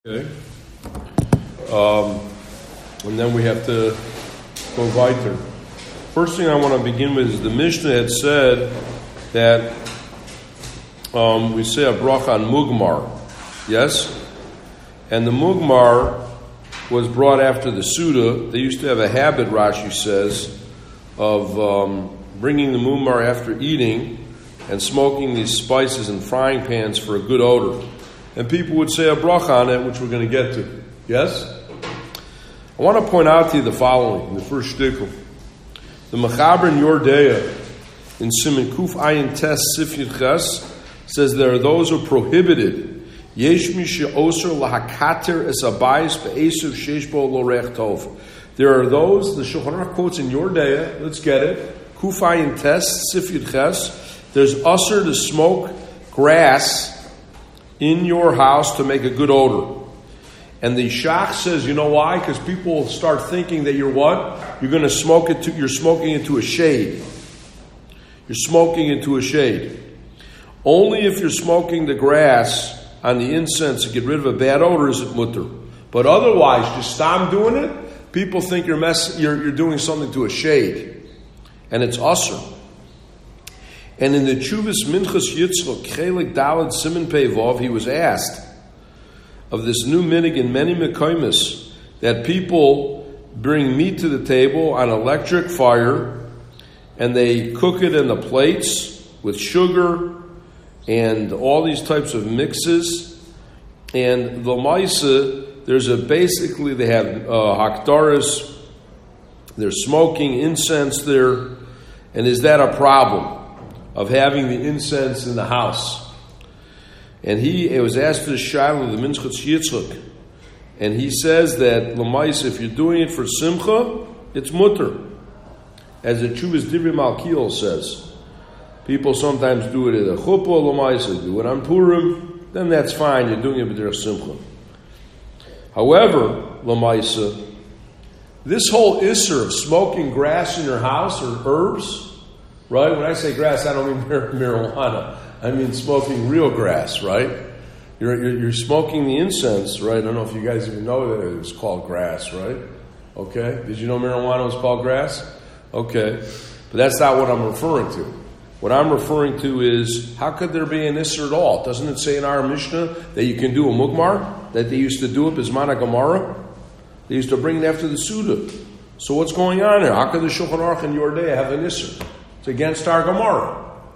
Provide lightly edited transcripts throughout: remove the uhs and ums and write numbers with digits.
Okay. And then we have to go weiter. First thing I want to begin with is the Mishnah had said that we say a bracha on mugmar. Yes? And the mugmar was brought after the Suda. They used to have a habit, Rashi says, of bringing the mugmar after eating and smoking these spices in frying pans for a good odor. And people would say a bracha on it, which we're going to get to. Yes? I want to point out to you the following, the first shtickle. The Mechaber in Yordeya, in Siman Kuf Ayin Tes Sif Yud Ches, says there are those who are prohibited. Yesh mi she'oser lahakater es abayis be'esuv sheish bo lo reich tov. There are those, the Shulchan Aruch quotes in Yordeya, let's get it, Kuf Ayin Tes Sif Yud Ches, there's usher to smoke grass in your house to make a good odor. And the Shach says, you know why? Because people start thinking that you're what? You're going to smoke it. You're smoking into a shade. You're smoking into a shade. Only if you're smoking the grass on the incense to get rid of a bad odor is it mutter. But otherwise, just stop doing it. People think you're doing something to a shade, and it's usher. And in the Chuvas Minchas Yitzchak, Chelik Daled Siman Pei Vav, he was asked of this new minig in many mekoimis that people bring meat to the table on electric fire and they cook it in the plates with sugar and all these types of mixes. And the Maisa, basically they have hakdaris, they're smoking incense there. And is that a problem of having the incense in the house? And it was asked to the Shiloh, the Minchas Yitzchak, and he says that L'mais, if you're doing it for Simcha, it's mutter. As the Chuvas Divrei Malkiel says, people sometimes do it at a chuppah, L'mais, do it on Purim, then that's fine, you're doing it with their Simcha. However, L'mais, this whole isser of smoking grass in your house or herbs, right? When I say grass, I don't mean marijuana. I mean smoking real grass, right? You're smoking the incense, right? I don't know if you guys even know that it was called grass, right? Okay. Did you know marijuana was called grass? Okay. But that's not what I'm referring to. What I'm referring to is, how could there be an isser at all? Doesn't it say in our Mishnah that you can do a mugmar? That they used to do it bismana Gemara? They used to bring it after the Suda. So what's going on here? How could the Shulchan Aruch in Yordeya have an isser? It's against our Gemara.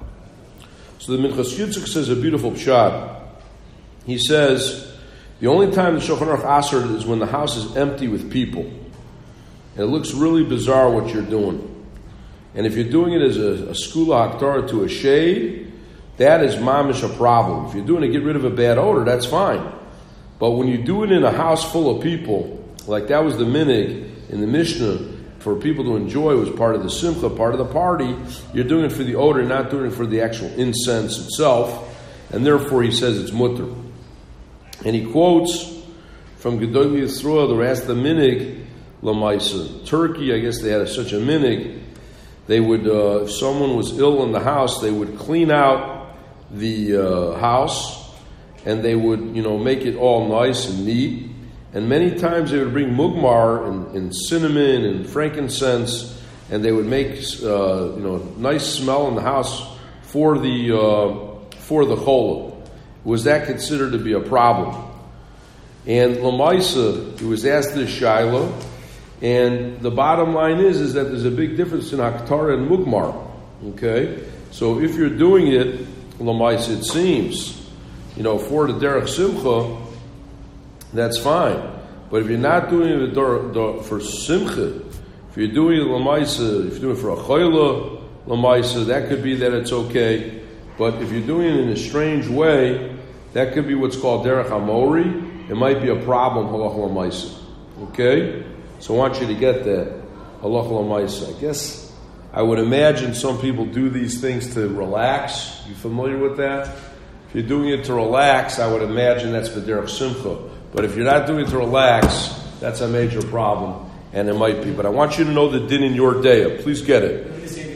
So the Minchas Yitzchak says a beautiful pshat. He says, the only time the Shulchan Aruch asert is when the house is empty with people. And it looks really bizarre what you're doing. And if you're doing it as a skula hakdara to a shade, that is mamish a problem. If you're doing it to get rid of a bad odor, that's fine. But when you do it in a house full of people, like that was the minig in the Mishnah, for people to enjoy, was part of the simcha, part of the party. You're doing it for the odor, not doing it for the actual incense itself. And therefore he says it's mutter. And he quotes from Gedolei Yisroel, the rest of the minig, Lamaisa. Turkey, I guess they had such a minig. They would, if someone was ill in the house, they would clean out the house and they would, make it all nice and neat. And many times they would bring mugmar and cinnamon and frankincense, and they would make nice smell in the house for the cholah. Was that considered to be a problem? And Lamaisa, he was asked this Shiloh, and the bottom line is that there's a big difference in Hakdara and mugmar. Okay, so if you're doing it, Lamaisa, it seems, for the derech simcha, that's fine. But if you're not doing it for simcha, if you're doing it l'maisa, if you're doing it for a chayla l'maisa, that could be that it's okay. But if you're doing it in a strange way, that could be what's called derech hamori. It might be a problem halach l'maisa. Okay? So I want you to get that halach l'maisa. I guess I would imagine some people do these things to relax. You familiar with that? If you're doing it to relax, I would imagine that's for derech simcha. But if you're not doing it to relax, that's a major problem, and it might be. But I want you to know the din in Yordeya. Please get it.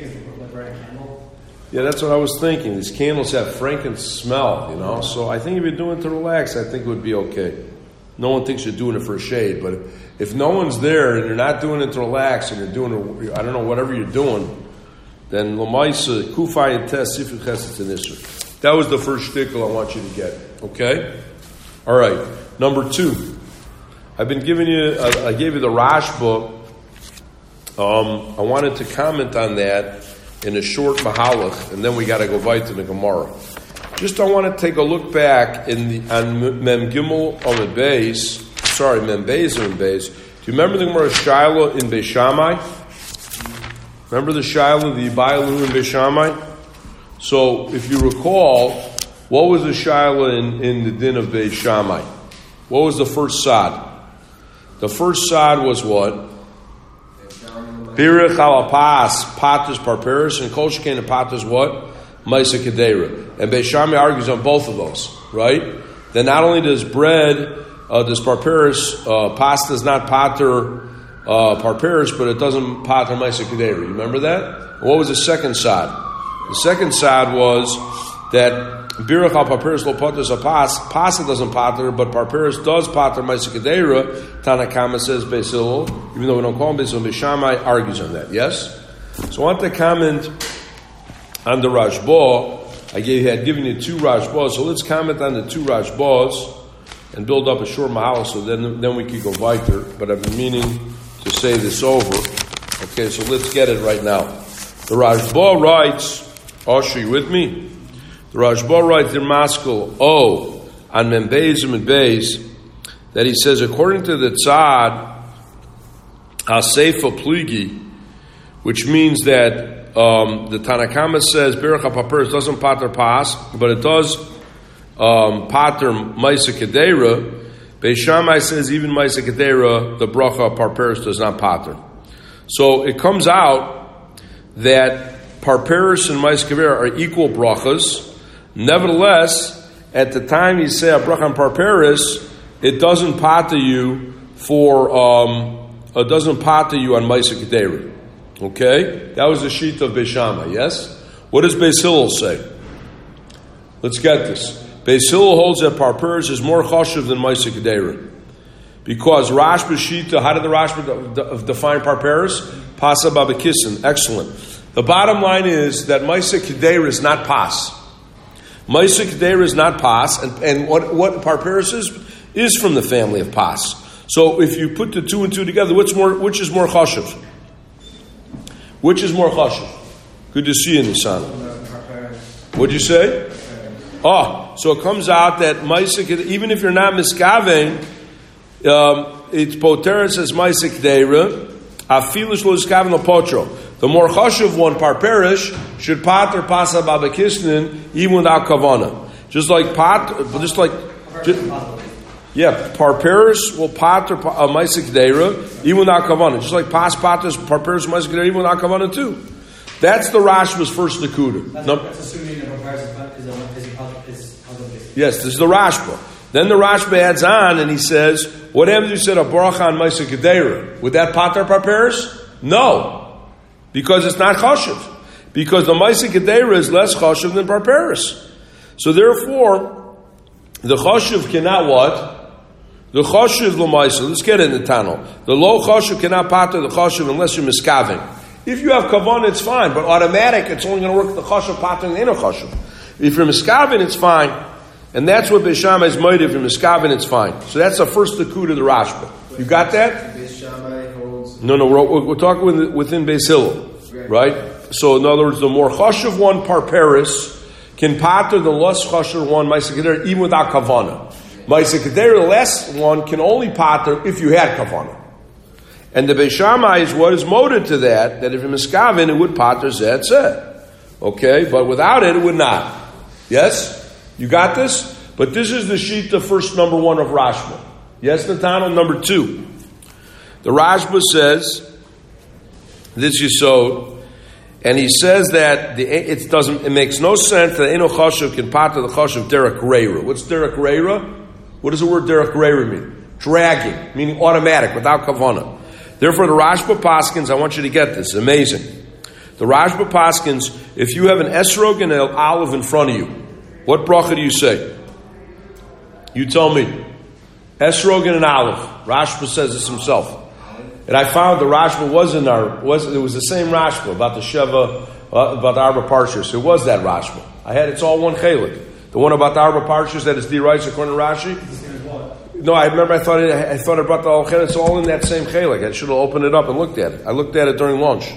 Yeah, that's what I was thinking. These candles have frankincense smell, So I think if you're doing it to relax, I think it would be okay. no one thinks you're doing it for a shade. But if no one's there and you're not doing it to relax and you're doing it, I don't know, whatever you're doing, then L'maisa, Kufay and Tes, Sifri Chesed and Isser. That was the first shtickle I want you to get. Okay? All right. Number 2. I gave you the Rash book. I wanted to comment on that in a short Mahalach, and then we got to go right to the Gemara. Just I want to take a look back on Mem Gimel Amud Beis. Sorry, Mem Beis Amud Beis. Do you remember the Gemara Shaila in Beis Shammai? Remember the Shaila, the Yibailu in Beis Shammai? So, if you recall, what was the Shaila in the din of Beis Shammai? What was the first sad? The first sad was what? Birich al pas, patas parperis, and kol shekain patas what? Maisa kedera. And Beis Shammai argues on both of those, right? Then not only does bread, does parperis, pasta is not pater parperis, but it doesn't pater Maisa kedera. You remember that? What was the second sad? The second sad was that Birach al parperis lo patas apas, pasta doesn't pater, but parperis does pater Maisa kedera. Tanakama says Beis Hillel, even though we don't call him Beis Hillel, Beis Shammai argues on that. Yes? So I want to comment on the Rashba. I had given you 2 Rashbas, so let's comment on the 2 Rashbas and build up a short mahal, so then we could go weiter. But I've been meaning to say this over. Okay, so let's get it right now. The Rashba writes, are you with me? The Rashba writes in Maskell, on Mem Beis and Beis, that he says, according to the Tzad, Aseifa Plugi, which means that the Tanakama says, Berach HaPaperis doesn't pater pas, but it does pater Maisa Kedera. Beis Shammai says, even Maisa Kedera, the Bracha Parperis does not pater. So it comes out that Parperis and Maisa Kedera are equal brachas. Nevertheless, at the time you say a bracha on Parperis, it doesn't pater you doesn't pater you on Maisa Kedera. Okay? That was the sheet of Beis Shammai, yes? What does Beis Hillel say? Let's get this. Beis Hillel holds that Parperis is more chashuv than Maisa Kedera. Because Rashba Shita, how did the Rashba define Parperis? Pasa Babakisin. Excellent. The bottom line is that Maisa Kedera is not pas. Maisa Kedera is not pas, and what Parperis is from the family of pas. So if you put the 2 and 2 together, which is more chashuv? Which is more chashuv? Good to see you, Nisan. What'd you say? So it comes out that Maisa Kedera, even if you're not miskaven, it's poteres as Maisa Kedera, afilish lo miskaven lo potro. The more chashuv one, Parperis, should pater pasa babakisnin even without kavana. Parperis will pater Maisa Kedera even without kavana. Just like pas paters Parperis Maisa Kedera even without kavana too. That's the Rashba's first nekuda. That's assuming the Parperis is yes, this is the Rashba. Then the Rashba adds on and he says, what happens if you said a bracha on Maisa Kedera? Would that pater Parperis? No. Because it's not chashuv. Because the Maisa Kedera is less chashuv than Parperis. So therefore, the chashuv cannot what? The chashuv l'maisa. Let's get it in the tunnel. The low chashuv cannot pater the chashuv unless you're miskaving. If you have kavanah, it's fine. But automatic, it's only going to work the chashuv pater and the inner chashuv. If you're miskaving, it's fine. And that's what Beis Shammai is made. If you're miskaving, it's fine. So that's the first nakuda of the Rashba. You got that? No, we're talking within Beis Hillel, right? So in other words, the more chashuv one Parperis can pater the less chashuv one Maisa Kedera even without kavana. Maisa Kedera, the less one, can only pater if you had kavana. And the Beis Shammai is what is motive to that if you're miskavin, it would pater zeh. Okay? But without it, it would not. Yes? You got this? But this is the sheet, the first number 1 of Rashba. Yes, Natano, number 2. The Rashba says, this Yisod, and he says that it makes no sense that Eno Chashuv can pater the Chashuv Derek Reira. What's Derek Reira? What does the word Derek Reira mean? Dragging, meaning automatic, without kavana. Therefore, the Rashba Paskins, I want you to get this, amazing. The Rashba Paskins, if you have an esrog and an olive in front of you, what bracha do you say? You tell me. Esrog and an olive. Rashba says this himself. And I found the Rashba it was the same Rashba about the Sheva, about the Arba Parshas. It was that Rashba. It's all one chelik. The one about the Arba Parshas that is D-Rice according to Rashi. No, I remember I thought I brought the whole chelik. It's all in that same chelik. I should have opened it up and looked at it. I looked at it during lunch.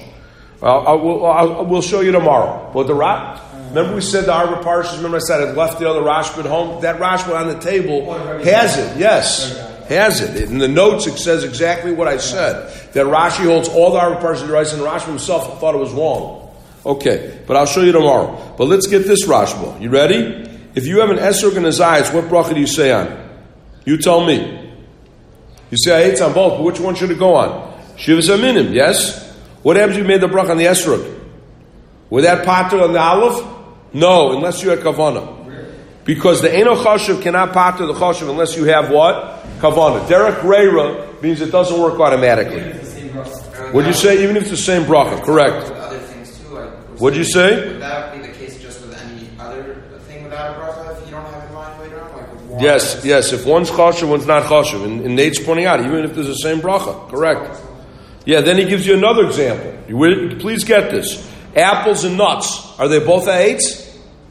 We'll show you tomorrow. But remember we said the Arba Parshas, remember I said I left the other Rashba at home? That Rashba on the table has it, yes. Has it. In the notes it says exactly what I said. That Rashi holds all the Arba Parshas D-Rice and Rashi himself thought it was wrong. Okay, but I'll show you tomorrow. But let's get this Rashba. You ready? If you have an Esrog and a Zayis, what bracha do you say on? You tell me. You say I ate on both, but which one should it go on? Shivas Aminim, yes? What happens if you made the bracha on the Esrog? Would that pater on the olive? No, unless you had kavana. Because the Eino Chashiv cannot pater the Chashiv unless you have what? Kavana. Derek Reira means it doesn't work automatically. Would you say even if it's the same bracha? Correct. Other things too, what'd you say? Would that be the case just with any other thing without a bracha if you don't have it in mind later on? Like with water? Yes. If one's Chashiv, one's not Chashiv. And Nate's pointing out, even if there's the same bracha. Correct. Yeah, then he gives you another example. Please get this. Apples and nuts. Are they both eights?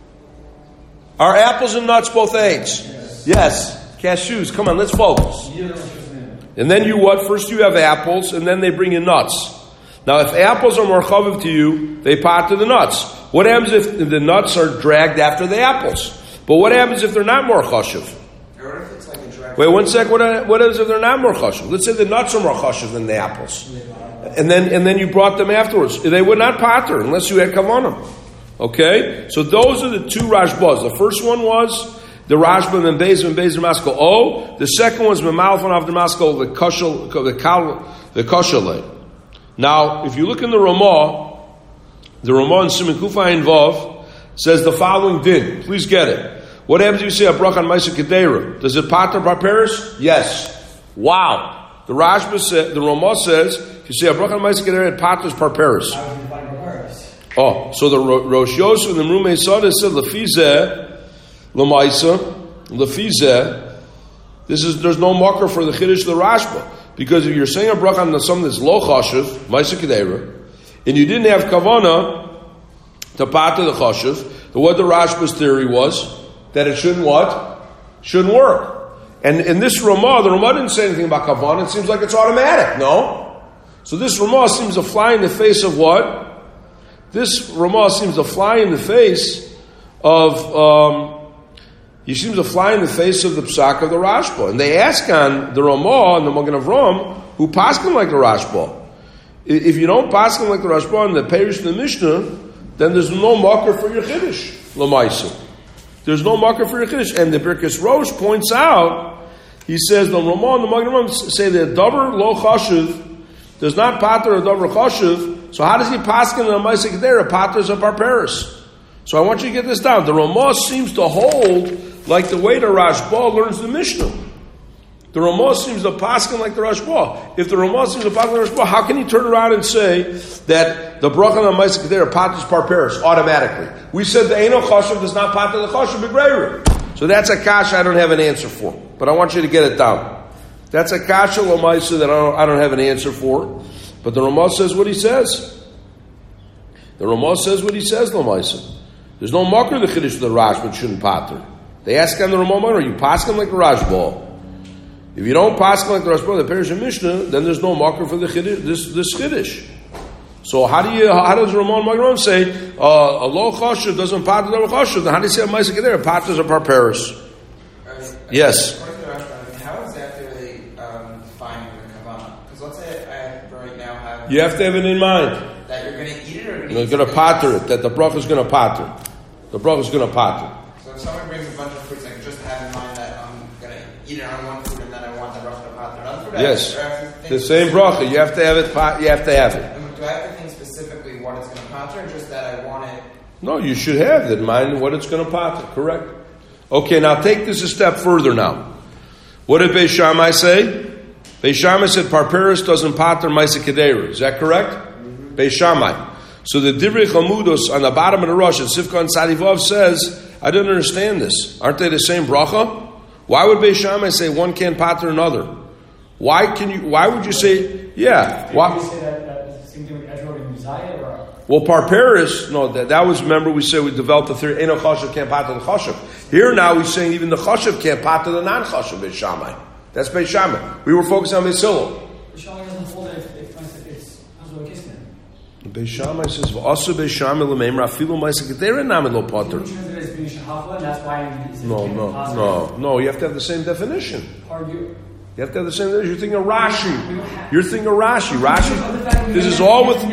Are apples and nuts both eights? Yes. Cashews. Come on, let's focus. And then you what? First you have apples, and then they bring you nuts. Now, if apples are more chaviv to you, they pater the nuts. What happens if the nuts are dragged after the apples? But what happens if they're not more chashiv? Wait 1 sec. What happens if they're not more chashiv? Let's say the nuts are more chashiv than the apples, and then you brought them afterwards. They would not pater unless you had kavanah. Okay, so those are the two Rashbas. The first one was the Rashba and Beis Maskal O. The second was Memalfon of Damasco the Koshale. Now, if you look in the Ramah in Siman Kufayin Vav says the following din. Please get it. What happens if you say a bracha on Ma'aseh Kedera? Does it pater Parperis? Yes. Wow. The Rashba said, the Ramah says, if you say a bracha on Ma'aseh Kedera, it paters Parperis. Oh, so the Rosh Yosef and the Rumei Sada said Lefizeh Lamaisa Lefizeh. There's no marker for the Chiddush of the Rashba, because if you're saying a bracha on something that's lo chashiv Ma'aseh Kedera, and you didn't have kavana to pater the chashiv, what the Rashba's theory was that it shouldn't work. And in this Ramah, the Ramah didn't say anything about kavana. It seems like it's automatic. No, so this Ramah seems to fly in the face of what? This Ramah seems to fly in the face of he seems to fly in the face of the psak of the Rashba. And they ask on the Ramah and the Magen Avram who paskin like the Rashba. If you don't paskin like the Rashba and the Perish of the Mishnah, then there's no marker for your Chiddush, Lamaisa. There's no marker for your Chiddush. And the Birkas Rosh points out, he says the Ramah and the Magen Avram say that Davar lo chashiv does not pater a Davar chashiv. So how does he paskin on Ma'aseh Kedera? Paters of Parperis. So I want you to get this down. The Ramah seems to hold like the way the Rashba learns the Mishnah. The Ramah seems to paskin like the Rashba. If the Ramah seems to paskin like the Rashba, how can he turn around and say that the bracha on Ma'aseh Kedera paters Parperis automatically? We said the Eino Chashiv does not pater the Chashiv B'Greiru. So that's a kasha I don't have an answer for. But I want you to get it down. That's a kasha L'maisa that I don't have an answer for. But the Ramah says what he says. The Ramah says what he says, L'maisa. There's no marker in the Chiddush of the Rashba shouldn't pater. They ask on the Ramah, are you paskin like the Rashba? If you don't paskin like the Rashba, the Perish and Mishnah, then there's no marker for the Chiddush, this Chiddush. So how does Ramah and Magen say a lo chashiv doesn't pater the chashiv? Then how do you say a Ma'aseh Kedera paters a Parperis? Yes. How exactly are they defining the kavanah? Because let's say I right now have. You have to have it in mind That you're going to eat it or you're going to pater it. That the bracha is going to pater. The bracha is going to pater. So if someone brings a bunch of fruits, I can just have in mind that I'm going to eat it on one fruit and then I want the bracha to pater another fruit. Yes, the same bracha. You have to have it. You have to have it. Do I have to think specifically what it's going to pater, or just that I want it? No, you should have in mind what it's going to pater. Correct. Okay, now take this a step further. Now, what did Beis Shammai say? Beis Shammai said Parperis doesn't pater Ma'aseh Kedera. Is that correct? Mm-hmm. Beis Shammai. So the Divrei Chalmudus on the bottom of the Rosh, and Sifka and Sadivav says, I don't understand this. Aren't they the same bracha? Why would Beis Shammai say one can't pater another? Why would you say, yeah? Why? Did you say that the same thing with Edrog and Uzziah, or? Well, Parperis, no, that was, remember we said we developed the theory, Eino Chashav can't pater the Chashav. Here now he's saying even the Chashav can't pater the non-Chashav, Beis Shammai. That's Beis Shammai. We were focused on Beis Hillel. Beis Shammai doesn't hold it if it's Hazor Kisner. Beis Shammai says, "Also Beis Shammai l'meim rafilu ma'aseh kedera namin lo pater." Which means it's being Shahafla, and that's why it's No. You have to have the same definition. Argue. You have to have the same definition. You're thinking of Rashi. You're thinking of Rashi. This is all with.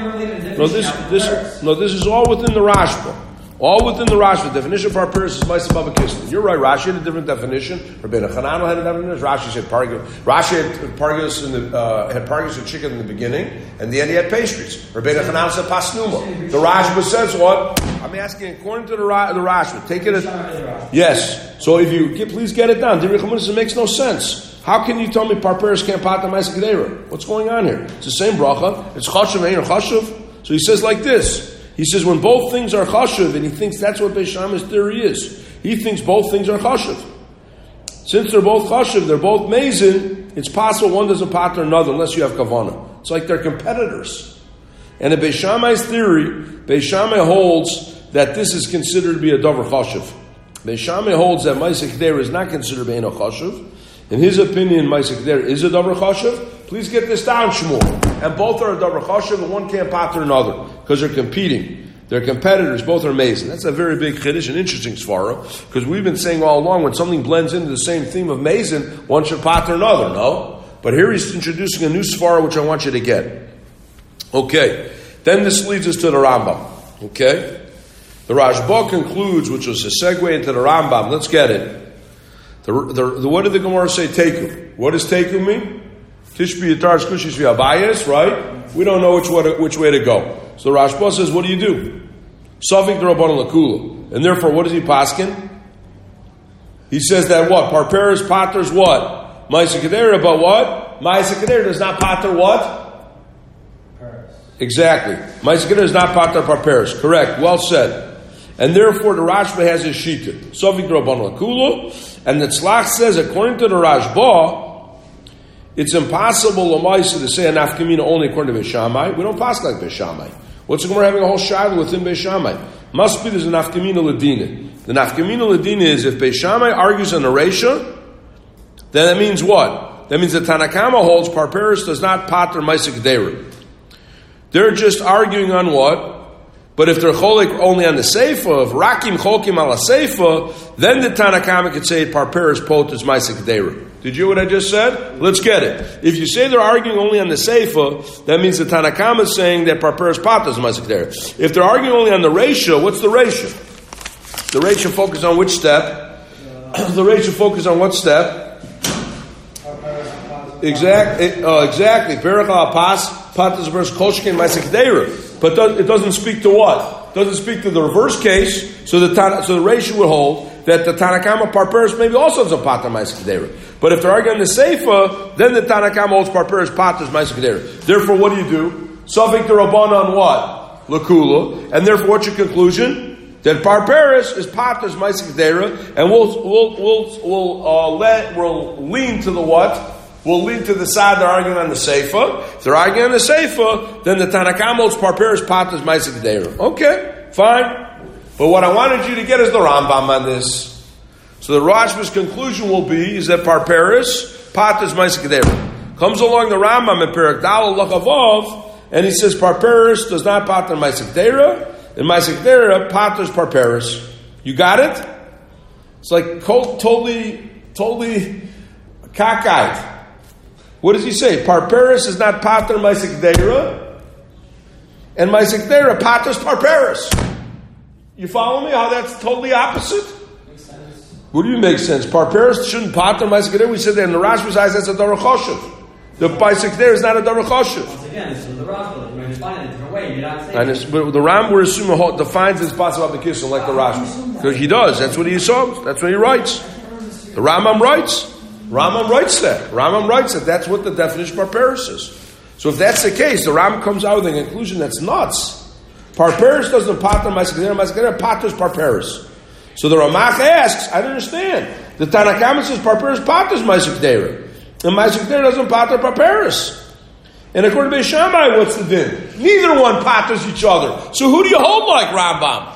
This is all within the Rashba. All within the Rashi. The definition of Parperis is Ma'aseh Bava Kislev. You're right. Rashi had a different definition. Rabbeinu Chananel had a different definition. Rashi said pargis. Rashi had pargis and chicken in the beginning, and the end he had pastries. Rabbeinu Chananel said pasnuma. The Rashba says what? I'm asking according to the Rashba. Take it as yes. So if you please get it down. It makes no sense. How can you tell me Parperis can't pater Ma'aseh Kedera? What's going on here? It's the same bracha. It's chashuv and chashuv. So he says like this. He says when both things are chashuv, and he thinks that's what Beis Shammai's theory is. He thinks both things are chashuv. Since they're both chashuv, they're both mezin, it's possible one doesn't pater another unless you have kavanah. It's like they're competitors. And in Beis Shammai's theory, Beis Shammai holds that this is considered to be a davar chashuv. Beis Shammai holds that Ma'aseh Kedera is not considered to be a chashuv. In his opinion, Ma'aseh Kedera is a davar chashuv. Please get this down, Shmuel. And both are a davar chashuv, and one can't pater another because they're competing. They're competitors. Both are amazing. That's a very big chiddush and interesting svara, because we've been saying all along when something blends into the same theme of mazin, one should pater another. No, but here he's introducing a new svara which I want you to get. Okay, then this leads us to the Rambam. Okay, the Rashba concludes, which was a segue into the Rambam. Let's get it. What did the Gemara say? Teku. What does teku mean? Tishbi Yatar Skushis V'Abayis, right? We don't know which way to go. So the Rashba says, what do you do? Safik D'Rabbanan L'Kula. And therefore, what does he paskin? He says that what? Parperis paters what? Ma'aseh Kedera, but what? Ma'aseh Kedera does not pater what? Paris. Exactly. Ma'aseh Kedera does not pater Parperis. Correct. Well said. And therefore, the Rashba has his shita. Safik D'Rabbanan L'Kula. And the Tzlach says, according to the Rashba, it's impossible l'maisa to say a nafkamina only according to Beis Shammai. We don't pass like Beis Shammai. What's the Gemara having a whole shayla within Beis Shammai? Must be there's a nafkamina ladina. The nafkamina ladina is if Beis Shammai argues on the Reisha, then that means what? That means that Tanakama holds Parperis does not pater Ma'aseh Kedera. They're just arguing on what? But if they're cholik only on the seifa of rakim chokim ala seifa, then the Tanakama could say Parperis poters Ma'aseh Kedera. Did you hear what I just said? Let's get it. If you say they're arguing only on the Seifa, that means the Tanakama is saying that Parperis Patas is Ma'aseh Kedera. If they're arguing only on the Reisha, what's the Reisha? The Reisha focus on which step? The Reisha focus on what step? Exactly. Perach al-Pas, Patas versus Kolshkin Ma'aseh Kedera. But it doesn't speak to what? It doesn't speak to the reverse case, so the Reisha would hold that the Tanakama Parperis maybe also doesn't pater Ma'aseh Kedera. But if they're arguing the Seifa, then the Tanakama holds Parperis paters Ma'aseh Kedera. Therefore, what do? Safik D'Rabbanan on what? L'Kula. And therefore, what's your conclusion? That Parperis is paters Ma'aseh Kedera, and we'll lean to the what? We'll lean to the side they're arguing on the Seifa. If they're arguing on the Seifa, then the Tanakama holds Parperis paters Ma'aseh Kedera. Okay, fine. But what I wanted you to get is the Rambam on this. So the Rashba's conclusion will be is that Parperis paters Ma'aseh Kedera. Comes along the Rambam in Perek Dal Lachavav, and he says Parperis does not pater Ma'aseh Kedera, and Ma'aseh Kedera paters Parperis. You got it? It's like totally cockeyed. What does he say? Parperis is not pater Ma'aseh Kedera, and Ma'aseh Kedera paters Parperis. You follow me? How that's totally opposite? Makes sense. What do you make sense? Parperis shouldn't pater Ma'aseh Kedera. We said that in the Rashba's eyes that's a davar chashuv. The Ma'aseh Kedera is not a davar chashuv. Once again, it's the Rashba. You're defining it a different way. You're not saying. But the Ram we're assuming defines his possible application like the Rashba, because he does. That's what he assumes. That's what he writes. The Rambam writes. Rambam writes that. That's what the definition of Parperis is. So if that's the case, the Ram comes out with a conclusion that's nuts. Parperis doesn't pater Ma'aseh Kedera. Ma'aseh Kedera paters Parperis. So the Ramach asks, I don't understand. The Tanakama says Parperis paters Maaseh Kedera. And Maaseh Kedera doesn't pater Parperis. And according to Beis Shammai, what's the din? Neither one paters each other. So who do you hold like Rambam?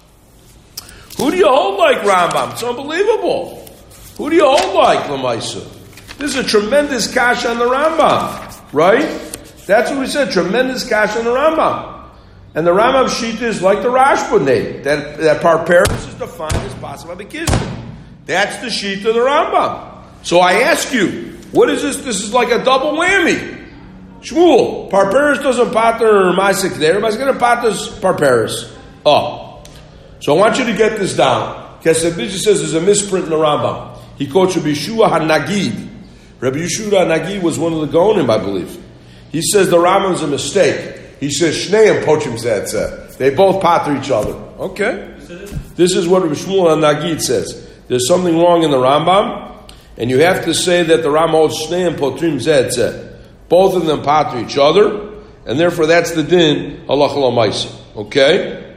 Who do you hold like Rambam? It's unbelievable. Who do you hold like Lamaisa? This is a tremendous kash on the Rambam, right? That's what we said, tremendous kash on the Rambam. And the Rambam sheet is like the Rashba name, that Parperis is defined as Pasuk Abikizim. That's the sheet of the Rambam. So I ask you, what is this? This is like a double whammy. Shmuel, Parperis doesn't pater Maaseh Kedera, Maaseh Kedera paters Parperis. Oh. So I want you to get this down. Kesef Mishnah says there's a misprint in the Rambam. He quotes Rabbi Yeshua HaNagid. Rabbi Yeshua HaNagid was one of the Gaonim, I believe. He says the Rambam's a mistake. He says Shneim Pochim Zetzeh. They both pater each other. Okay. This is what Rabbi Shmuel HaNagid says. There's something wrong in the Rambam, and you have to say that the Rambam holds Shneim Potrim Zetzeh. Both of them pater each other, and therefore that's the din halacha l'maisa. Okay?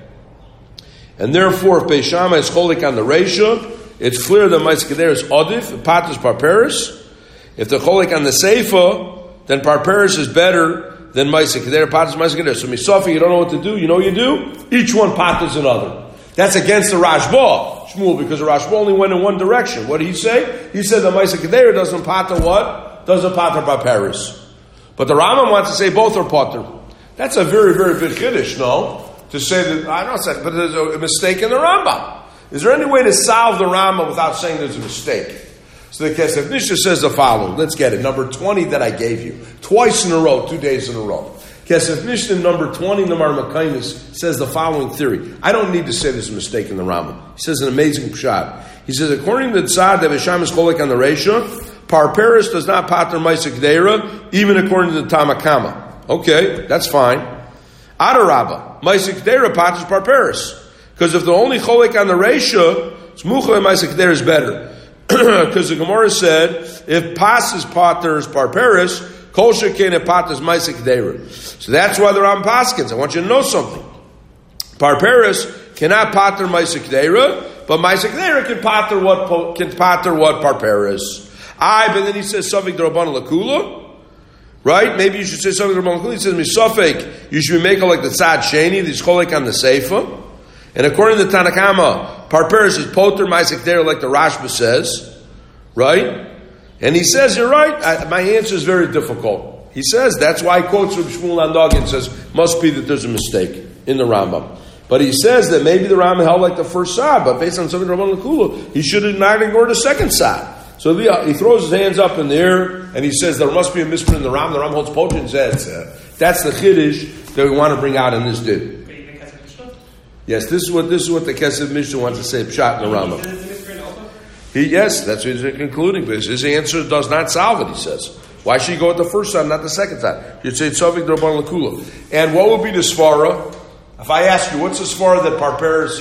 And therefore, if Beis Shammai is cholik on the reisha, it's clear that Maaseh Kedera is odif, it paters Parperis. If they're cholik on the seifa, then Parperis is better than Maaseh Kedera, paters Maaseh Kedera. So misafi, you don't know what to do, you know what you do? Each one paters another. That's against the Rashba, Shmuel, because the Rashba only went in one direction. What did he say? He said that Maaseh Kedera doesn't pater what? Doesn't pater Parperis. But the Rambam wants to say both are pater. That's a very, very big chiddush, no? To say that, I don't know, but there's a mistake in the Rambam. Is there any way to solve the Rambam without saying there's a mistake? So the Kesef Mishnah says the following. Let's get it. Number 20 that I gave you. Twice in a row, 2 days in a row. Kesef Mishnah number 20, Namar Makainis, says the following theory. I don't need to say there's a mistake in the Rambam. He says an amazing pshat. He says, according to the Tzad, that Beis Shammai is cholik on the Reisha, Parperis does not pater Maaseh Kedera, even according to the Tamakama. Okay, that's fine. Adarabba, Maaseh Kedera paters Parperis. Because if they're only cholik on the Reisha, Tzmucha and Maaseh Kedera is better. Because the Gemara said, if Pas is paters Parperis, Kol Shekena paters Maaseh Kedera. So that's why they're on Paskins. I want you to know something. Parperis cannot pater Maaseh Kedera, but Maaseh Kedera can pater what Parperis. But then he says Safek D'Rabbanan L'Kula, right? Maybe you should say Safek D'Rabbanan L'Kula. He says Misafek, you should be making like the Tzad Sheni, the cholik on the Seifa. And according to Tanakama, Parperis is poter Maaseh Kedera, like the Rashba says, right? And he says, you're right, my answer is very difficult. He says, that's why he quotes Rabbi Shmuel HaNagid and says, must be that there's a mistake in the Rambam. But he says that maybe the Rambam held like the first side, but based on Safek D'Rabbanan L'Kula, he should have not ignored the second side. So he throws his hands up in the air and he says there must be a misprint in the Ram. The Ram holds Pochim Zed. That's the chiddush that we want to bring out in this din. Yes, this is what the Kesef Mishnah wants to say. Pshat in the Rambam. Yes, that's what he's concluding. But his answer does not solve it. He says, why should you go with the first time, not the second time? You'd say Tzavik D'Rabbanan L'Kula. And what would be the svara? If I ask you, what's the svara that Parperis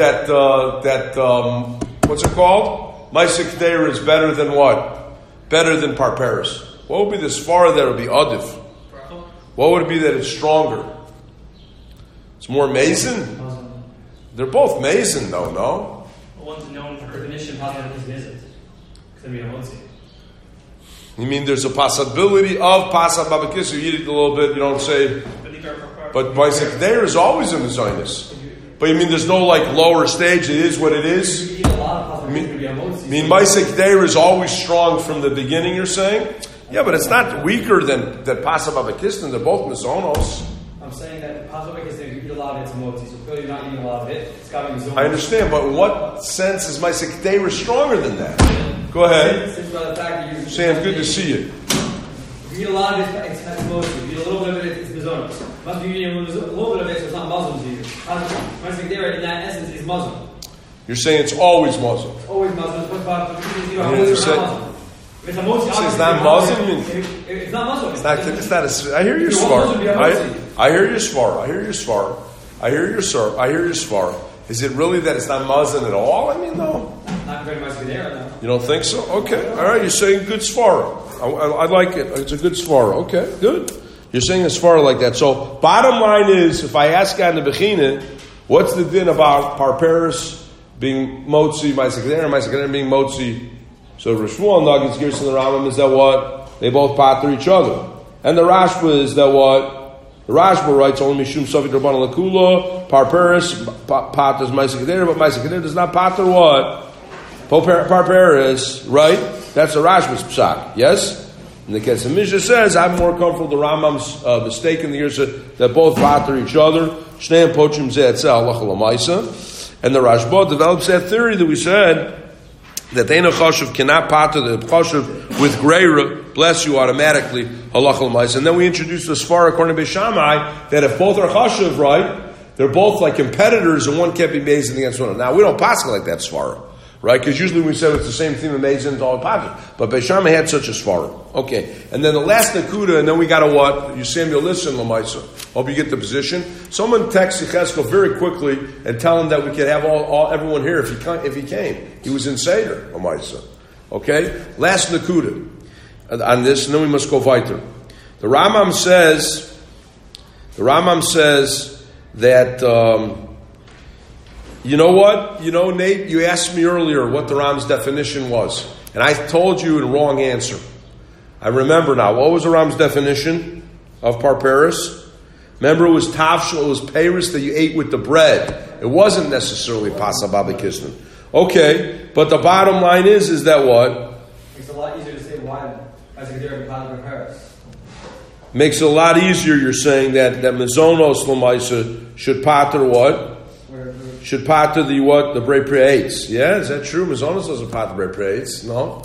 what's it called? Maaseh Kedera is better than what? Better than Parperis. What would be the svara that would be adif? What would it be that it's stronger? It's more mason? They're both mason though, no? One's known for definition, positive isn't. Because we don't see. You mean there's a possibility of Pasad Babakis, you eat it a little bit, you don't say. But Maaseh Kedera is always in the Zionist. But you mean there's no like lower stage, it is what it is? I mean Maaseh Kedera is always strong from the beginning, you're saying? Yeah, but it's not weaker than Pasad Babakistan, they're both Mizonos. I'm saying that Pasad Babakistan, you eat a lot of it to motzi, so clearly you're not eating a lot of it, it's got to be Mizonos. I understand, but in what sense is Maaseh Kedera stronger than that? Go ahead. Since by the fact that Sam, good to see you. If you eat a lot of it, it's motzi. If you eat a little bit of it, it's Mizonos. Must be eating a little bit of it, so it's not Muslim to you. Maaseh Kedera, in that essence, is Muslim. You're saying it's always Muslim. It's always Muslim. What about it's not Muslim? It's not Muslim. It's not I hear your svara. I hear your svara. I hear your svara. I hear your svara. Is it really that it's not Muslim at all? I mean, no. Not very much Kedera, no. You don't think so? Okay. All right. You're saying good svara. I like it. It's a good svara. Okay. Good. You're saying a svara like that. So, bottom line is, if I ask on the Bechina, what's the din about Parperis being motzi Ma'aseh Kedera, and Ma'aseh Kedera being motzi. So Rosh Shmuel Nuggets Gerson the Rambam is that what? They both pater each other. And the Rashba is that what? The Rashba writes only Mishum Sofi Rabban Lakula, Parperis, paters Ma'aseh Kedera, but Ma'aseh Kedera does not pater what? Parperis, right? That's the Rashba's psak, yes? And the Kesef Mishnah says, I'm more comfortable the Rambam's mistake in the years that both pater each other. Shneim pochim zeh etzeh halacha l'maisa. And the Rashba develops that theory that we said, that Eino Choshev cannot pater the Choshev with Greira, bless you, automatically, halacha l'maisa. And then we introduced the Svara according to Beis Shammai, that if both are Choshev, right, they're both like competitors and one can't be mazing against one. Now, we don't pass it like that Svara. Right? Because usually we said it's the same thing, amazing, it's all pater. But Beis Shammai had such a svara. Okay. And then the last nakuda, and then we got to what? You Samuel, listen, Lamaisa. Hope you get the position. Someone text Yechezkel very quickly and tell him that we could have everyone here if he came. He was in Seder, Lamaisa. Okay? Last nakuda on this, and then we must go weiter. The Rambam says that, you know what? You know, Nate, you asked me earlier what the Ram's definition was. And I told you the wrong answer. I remember now. What was the Ram's definition of Parperis? Remember, it was tafshel, it was peiris that you ate with the bread. It wasn't necessarily pasa babakisnan. Okay, but the bottom line is that what? It's a lot easier to say why as a derived Parperis. Makes it a lot easier, you're saying, that mezonos l'maisa should pater what? Should pater the what? The brei pre'etz. Yeah, is that true? Mazonos doesn't pater brei pre'etz. No.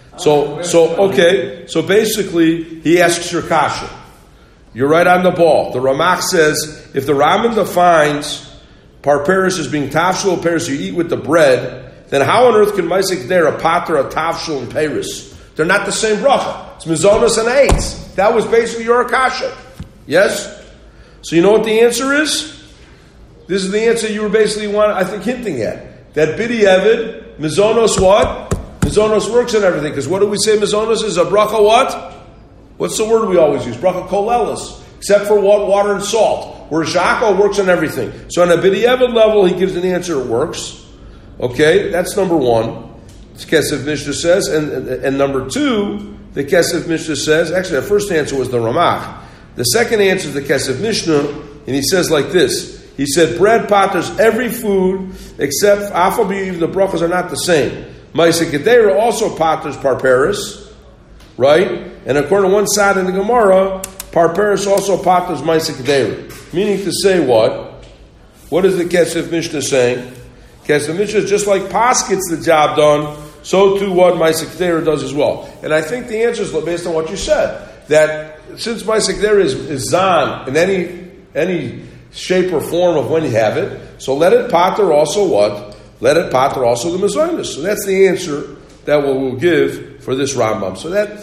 So okay. So basically, he asks your kasha. You're right on the ball. The Ramach says if the Rambam defines parperis as being tafshul peris, you eat with the bread, then how on earth can Ma'aseh Kedera pater a tafshul and peris? They're not the same bracha. It's mazonos and eitz. That was basically your kasha. Yes. So you know what the answer is? This is the answer you were basically hinting at. That Bidi Evid, Mizonos what? Mizonos works in everything. Because what do we say Mizonos is? A bracha what? What's the word we always use? Bracha kolelis. Except for what? Water and salt. Where Shako works on everything. So on a Bidi Evid level, he gives an answer, it works. Okay, that's number one. The Kesef Mishnah says. And number two, the Kesef Mishnah says, actually the first answer was the Ramach. The second answer is the Kesef Mishnah, and he says like this. He said, bread paters every food except afabi, the brachas are not the same. Ma'aseh Kedera also paters parperis, right? And according to one side in the Gemara, parperis also paters Ma'aseh Kedera. Meaning to say what? What is the Kesef Mishnah saying? Kesef Mishnah is just like Pas gets the job done, so too what Ma'aseh Kedera does as well. And I think the answer is based on what you said. That since Ma'aseh Kedera is zan in any shape or form of when you have it, so let it pater also what? Let it pater also the mazonos. So that's the answer that we'll give for this Rambam. So that's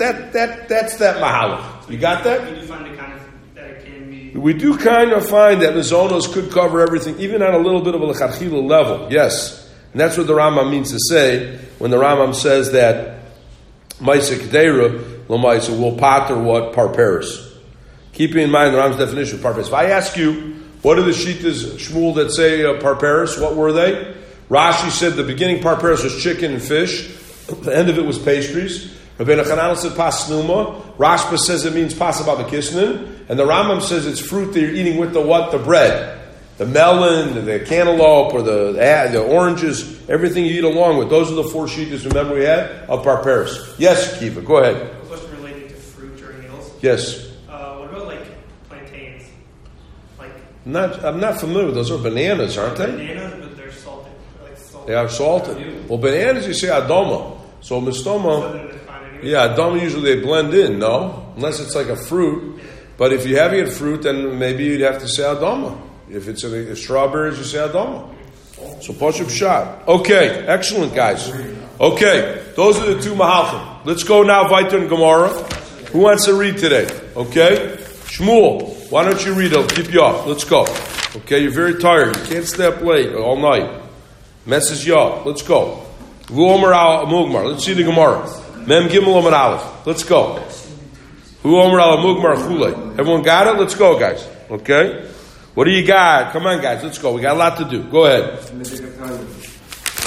that mahalach. You got that? We do find that it can be. We do kind of find that mazonos could cover everything, even on a little bit of a lechatchila level. Yes, and that's what the Rambam means to say when the Rambam says that Ma'aseh Kedera l'maisa will pater what? Parperis. Keeping in mind the Rambam's definition of parperis. If I ask you, what are the Shitas Shmuel that say parperis? What were they? Rashi said the beginning parperis was chicken and fish. The end of it was pastries. Rabbeinu Hanan said pasnuma. Rashba says it means pasababakisnin. And the Rambam says it's fruit that you're eating with the what? The bread. The melon, the cantaloupe, or the oranges, everything you eat along with. Those are the four Shitas, remember we had, of parperis. Yes, Kiva, go ahead. A question related to fruit during meals. Yes. What about like plantains? I'm not familiar with those. Are bananas, aren't they? Bananas, but they're salted. They are salted. Well, bananas you say adoma. So mistoma, yeah, adoma usually they blend in, no? Unless it's like a fruit. But if you're having a fruit, then maybe you'd have to say adoma. If it's strawberries, you say adoma. So Pashup shot. Okay, excellent guys. Okay, those are the two mahalchim. Let's go now weiter in Gemara. Who wants to read today? Okay, Shmuel. Why don't you read? I'll keep you up. Let's go. Okay, you're very tired. You can't stay up late all night. Messes you up. Let's go. V'omer al mugmar. Let's see the Gemara. Mem gimel omer aleph. Let's go. V'omer al mugmar chulei. Everyone got it? Let's go, guys. Okay. What do you got? Come on, guys. Let's go. We got a lot to do. Go ahead.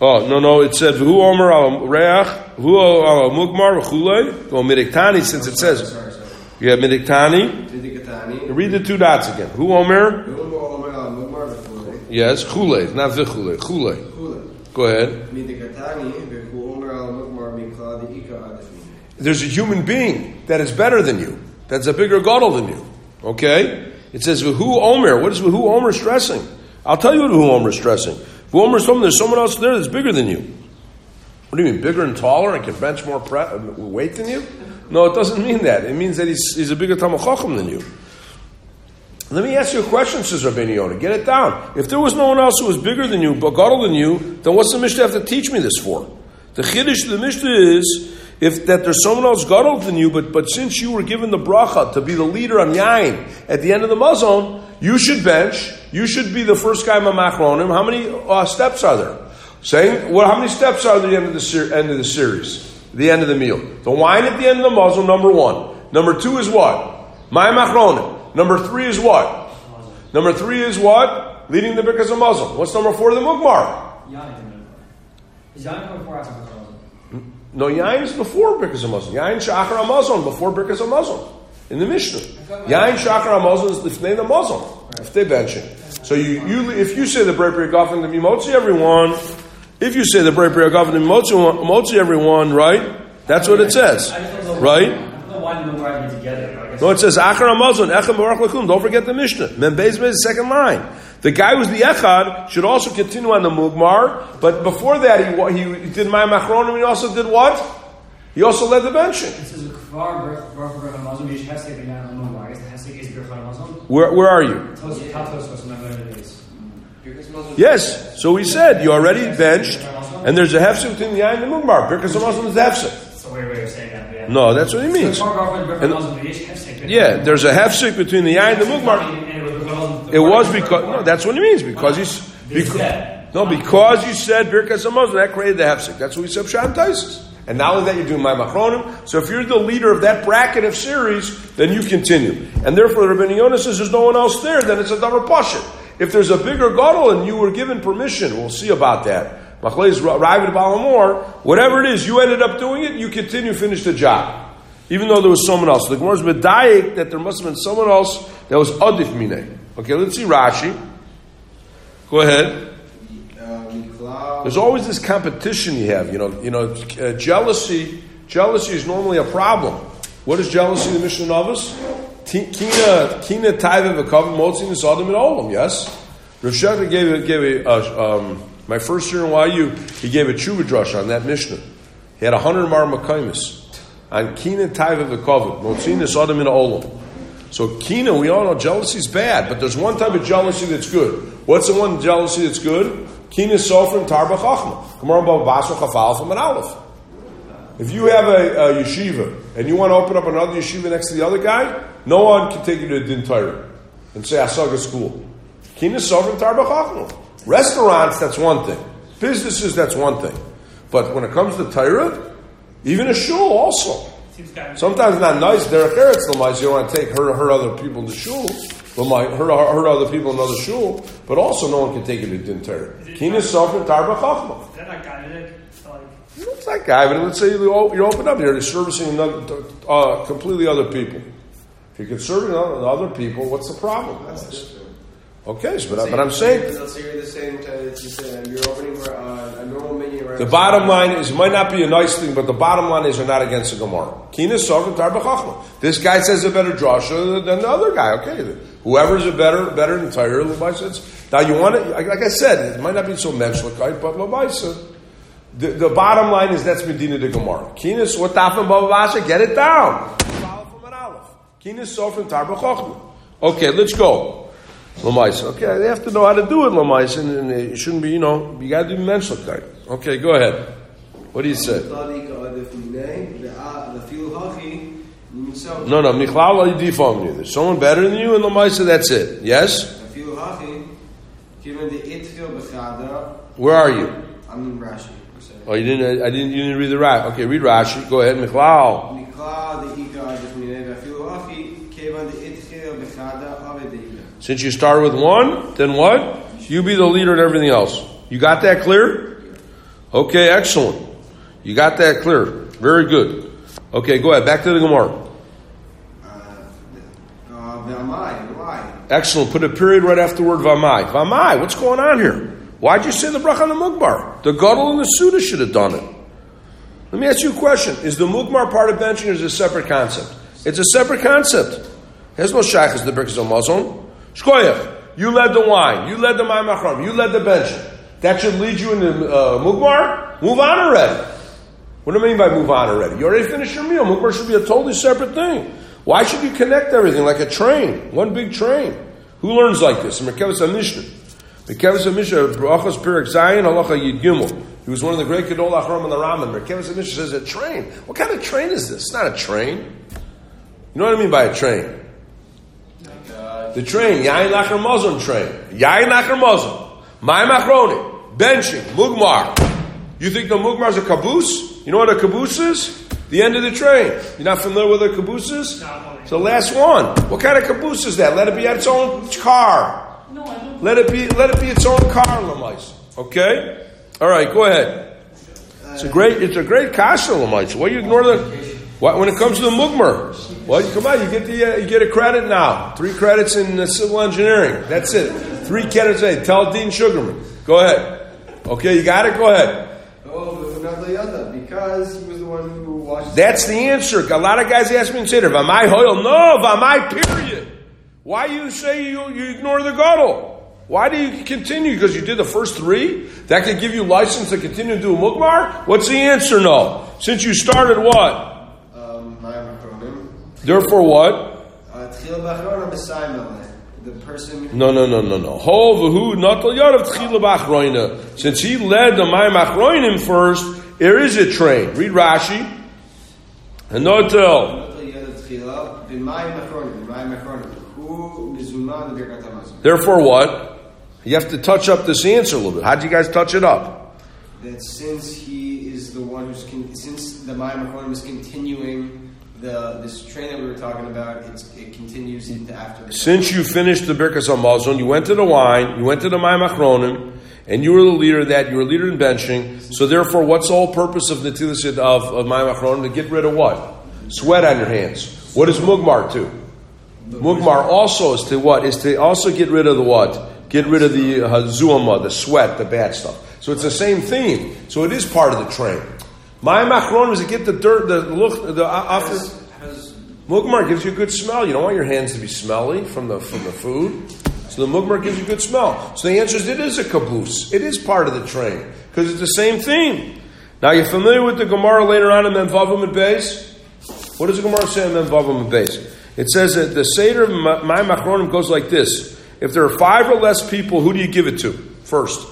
Oh, no, it said, V'hu omer al reach, v'hu al mugmar v'chulei. Well, midiktani, since it says, Sorry. yeah, midiktani. Midiktani. Read the two dots again. Who omer? V'hu omer al mugmar v'chulei. Yes, chulei, not v'chulei, chulei. Chulei. Go ahead. Midiktani, v'hu omer al mugmar mikla de'ika adifni. There's a human being that is better than you, that's a bigger gadol than you. Okay? It says, V'hu omer. What is V'hu omer stressing? I'll tell you what V'hu omer is stressing. V'hu omer is something, there's someone else there that's bigger than you. What do you mean, bigger and taller and can bench more weight than you? No, it doesn't mean that. It means that he's a bigger Talmid Chacham than you. Let me ask you a question, says Rabbeinu Yonah. Get it down. If there was no one else who was bigger than you, but gadol than you, then what's the Mishnah have to teach me this for? The Chiddush of the Mishnah is, if that there's someone else gadol than you, but since you were given the bracha to be the leader on Yain at the end of the Mazon, you should bench. You should be the first guy Mamachronim. How many steps are there? Saying, well, how many steps are there at the end of the series? The end of the meal. The wine at the end of the Mazon, number 1. Number 2 is what? Ma'amachronim. Number 3 is what? Number 3 is what? Leading the Birkas HaMazon. What's number 4? The Mugmar. Is Yain coming before after Birkas HaMazon? No, Yain is before Birkas HaMazon. Yain Shachar HaMazon, before Birkas HaMazon. In the Mishnah. Yain Shachar HaMazon is Lifnei the Mazon. If they benching. So if you say the Brei Pri Hagafen to Mimotzi everyone, if you say the Brei Pri Hagafen to Mimotzi everyone, right? That's what it says. Right? I don't know why the Mugmar are together. No, it says Achar HaMazon, Echem Barach Lakum. Don't forget the Mishnah. Mem Beis Beis, second line. The guy who's the Echad should also continue on the Mugmar, but before that he did Mayim Achronim, he also did what? He also led the benching. This is Kvar Birkas HaMazon, Yish Hesek and Yain Mugmar. I guess the Hesek is Birkas HaMazon. Where are you? Yes. So we said you already benched, and there's a hefsek between the Yain and the Mugmar. Birkas HaMazon is the hefsek. That's a weird way of saying that. Yeah. No, that's what he means. Yeah, there's a hefsek between the Yain and the Mugmar. It was because that's what he means because because you said Birkas HaMazon, that created the hefsek. That's what we said Pshat Taisus. And not only that, you're doing my Machronim. So if you're the leader of that bracket of series, then you continue. And therefore, Rabbeinu Yonah says there's no one else there, then it's a davar pashut. If there's a bigger gadol and you were given permission, we'll see about that. Machlei Ravid Balamor, whatever it is, you ended up doing it, you continue, finish the job. Even though there was someone else. The Gemara is medayik that there must have been someone else that was adif minei. Okay, let's see Rashi. Go ahead. There's always this competition you have. Jealousy is normally a problem. What is jealousy in the Mishnah Novus? Kina taiva v'kavim motzi nisadim in olam. Yes, Rav Shachar gave my first year in YU. He gave a tshuva drush on that Mishnah. He had 100 mar makaimis on kina taiva v'kavim motzi nisadim in olam. So kina, we all know jealousy is bad, but there's one type of jealousy that's good. What's the one jealousy that's good? Kina sofrim tarba chachma. Gemara bava basra chafal from an aleph. If you have a yeshiva and you want to open up another yeshiva next to the other guy, no one can take you to Din Torah and say Asaga school. Kina sofrim tarba chachma. Restaurants, that's one thing. Businesses, that's one thing. But when it comes to Torah, even a shul also. Sometimes not nice. Derech Eretz l'mais. You don't want to take her other people to shul. Her other people in another shul. But also, no one can take you to Din Torah. Kina sofrim tarba chachma. Is that not guy? It's that guy, but let's say you open up here, you're servicing completely other people. If you can serve other people, what's the problem? Okay, but I'm saying you're the same. You're opening for a normal menu. The bottom line is, it might not be a nice thing, but the bottom line is, you're not against the Gemara. Kina sofrim tarba chachma. This guy says a better drasha than the other guy. Okay, whoever's better than Torah. Now you want it, like I said, it might not be so menschlichkeit, but l'maisa. The bottom line is that's Medina de Gemara. Kinas, what tafim bavasha? Get it down. Kinas sofrim tarba chachma. Okay, let's go. Lamaisa. Okay, they have to know how to do it, Lamaisa, and it shouldn't be, you got to do menschlichkeit. Okay, go ahead. What do you say? No, Michlal Yidifam. There's someone better than you, and Lamaisa, that's it. Yes? Where are you? I'm in Rashi. Oh, you didn't read the Rashi. Okay, read Rashi. Go ahead, Michlal. Since you start with one, then what? You be the leader in everything else. You got that clear? Okay, excellent. You got that clear. Very good. Okay, go ahead. Back to the Gemara. Why? Excellent. Put a period right after the word Vamai. Vamai, what's going on here? Why'd you say the bracha on the Mugmar? The Gadol and the Suda should have done it. Let me ask you a question. Is the Mugmar part of benching or is it a separate concept? It's a separate concept. Has no shaykhs the Birkas Hamazon. Shkoyach, you led the wine. You led the Mayim Achronim. You led the benching. That should lead you into Mugmar? Move on already. What do I mean by move on already? You already finished your meal. Mugmar should be a totally separate thing. Why should you connect everything like a train? One big train. Who learns like this? In Merkavas HaMishnah. Merkavas HaMishnah, Brachos Perek Zayin, Halacha Yid Gimel. He was one of the great Gedol Achronim in the Raman. Merkavas HaMishnah says a train. What kind of train is this? It's not a train. You know what I mean by a train? The train, Yain Lacher Mozon train. Yain Lacher Mozon. Mayim Achronim. Benching. Mugmar. You think the Mugmar is a caboose? You know what a caboose is? The end of the train. You're not familiar with what a caboose is? No. So last one. What kind of caboose is that? Let it be its own car. No, I don't. Let it be its own car, Lamais. Okay? Alright, go ahead. It's a great kasha, Lamais. Why you ignore when it comes to the Mugmar? Well, come on, you get a credit now. 3 credits in civil engineering. That's it. 3 credits. Hey, tell Dean Sugarman. Go ahead. Okay, you got it? Go ahead. Because he was the one who watched. That's the answer. A lot of guys ask me and say, Vamai Hoyel. No, Vamai period. Why you say you ignore the Gadol? Why do you continue? Because you did the first 3? That could give you license to continue to do a Mugmar? What's the answer? No. Since you started what? Therefore what? The person. No. Ho v'hu natal yadav tchila b'achroina. Since he led the Mayim Achroinim first, there is a train. Read Rashi. And notel. Therefore what? You have to touch up this answer a little bit. How do you guys touch it up? That since he is the one who's since the Mayim Achronim is continuing this train that we were talking about, it continues into after the. Since you finished the Birkas Hamazon, you went to the wine, you went to the Mayim Achronim, and you were the leader of that. You were a leader in benching. So therefore, what's the whole purpose of Netilas of Mayim Achronim? To get rid of what? Sweat on your hands. What is Mugmar to? Mugmar also is to what? Is to also get rid of the what? Get rid of the Hazuama, the sweat, the bad stuff. So it's the same theme. So it is part of the train. Mayim Achronim is to get the dirt, the look, the after. Mugmar gives you a good smell. You don't want your hands to be smelly from the food. So the Mugmar gives you a good smell. So the answer is it is a caboose. It is part of the train. Because it's the same theme. Now you're familiar with the Gemara later on in Memvavim and Beis? What does the Gemara say in Memvavim and Beis? It says that the Seder of Mayim Achronim goes like this. If there are 5 or less people, who do you give it to first?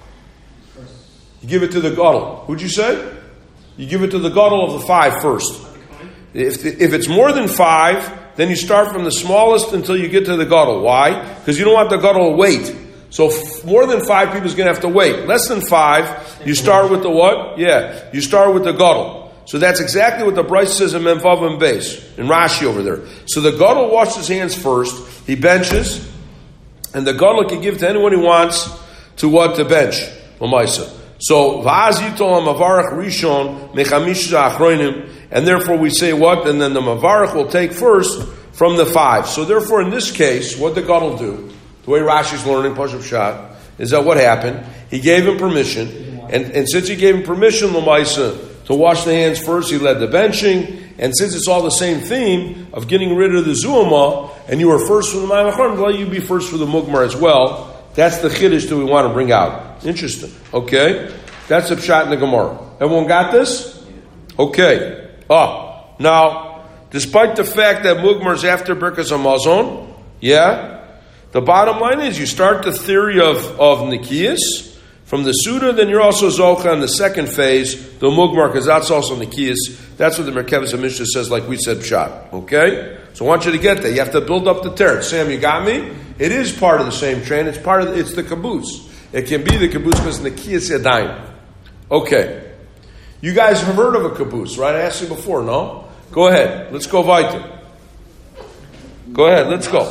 You give it to the Gadol. Who'd you say? You give it to the Gadol of the 5 first. If it's more than 5, then you start from the smallest until you get to the Gadol. Why? Because you don't want the Gadol to wait. So more than 5 people is going to have to wait. Less than 5, you start with the what? Yeah, you start with the Gadol. So that's exactly what the Bryce says in Memvav and Beis, in Rashi over there. So the Gadol washes his hands first, he benches, and the Gadol can give to anyone he wants to what? To bench. L'maisa. So, V'az yitol ha'mavarach rishon mechamish ha'achroinim, and therefore we say what? And then the mavarach will take first from the 5. So therefore in this case, what the Gadol do, the way Rashi's learning, Pashup Shot, is that what happened? He gave him permission, and since he gave him permission, L'maisa, to wash the hands first, he led the benching, and since it's all the same theme of getting rid of the Zuama, and you were first for the Mayim Achronim, let you be first for the Mugmar as well. That's the Chiddush that we want to bring out. Interesting. Okay? That's a pshat in the Gemara. Everyone got this? Okay. Now, despite the fact that Mugmar is after Birkas Hamazon, the bottom line is you start the theory of Nikias from the Suda, then you're also Zocha in the second phase, the Mugmar, because that's also Nikias. That's what the Merkavas HaMishnah says, like we said, pshat. Okay? So I want you to get that. You have to build up the teretz. Sam, you got me? It is part of the same train. It's the caboose. It can be the caboose because Nikias Yadayim. Okay. You guys have heard of a caboose, right? I asked you before, no? Go ahead. Let's go weiter. Go ahead. Let's go.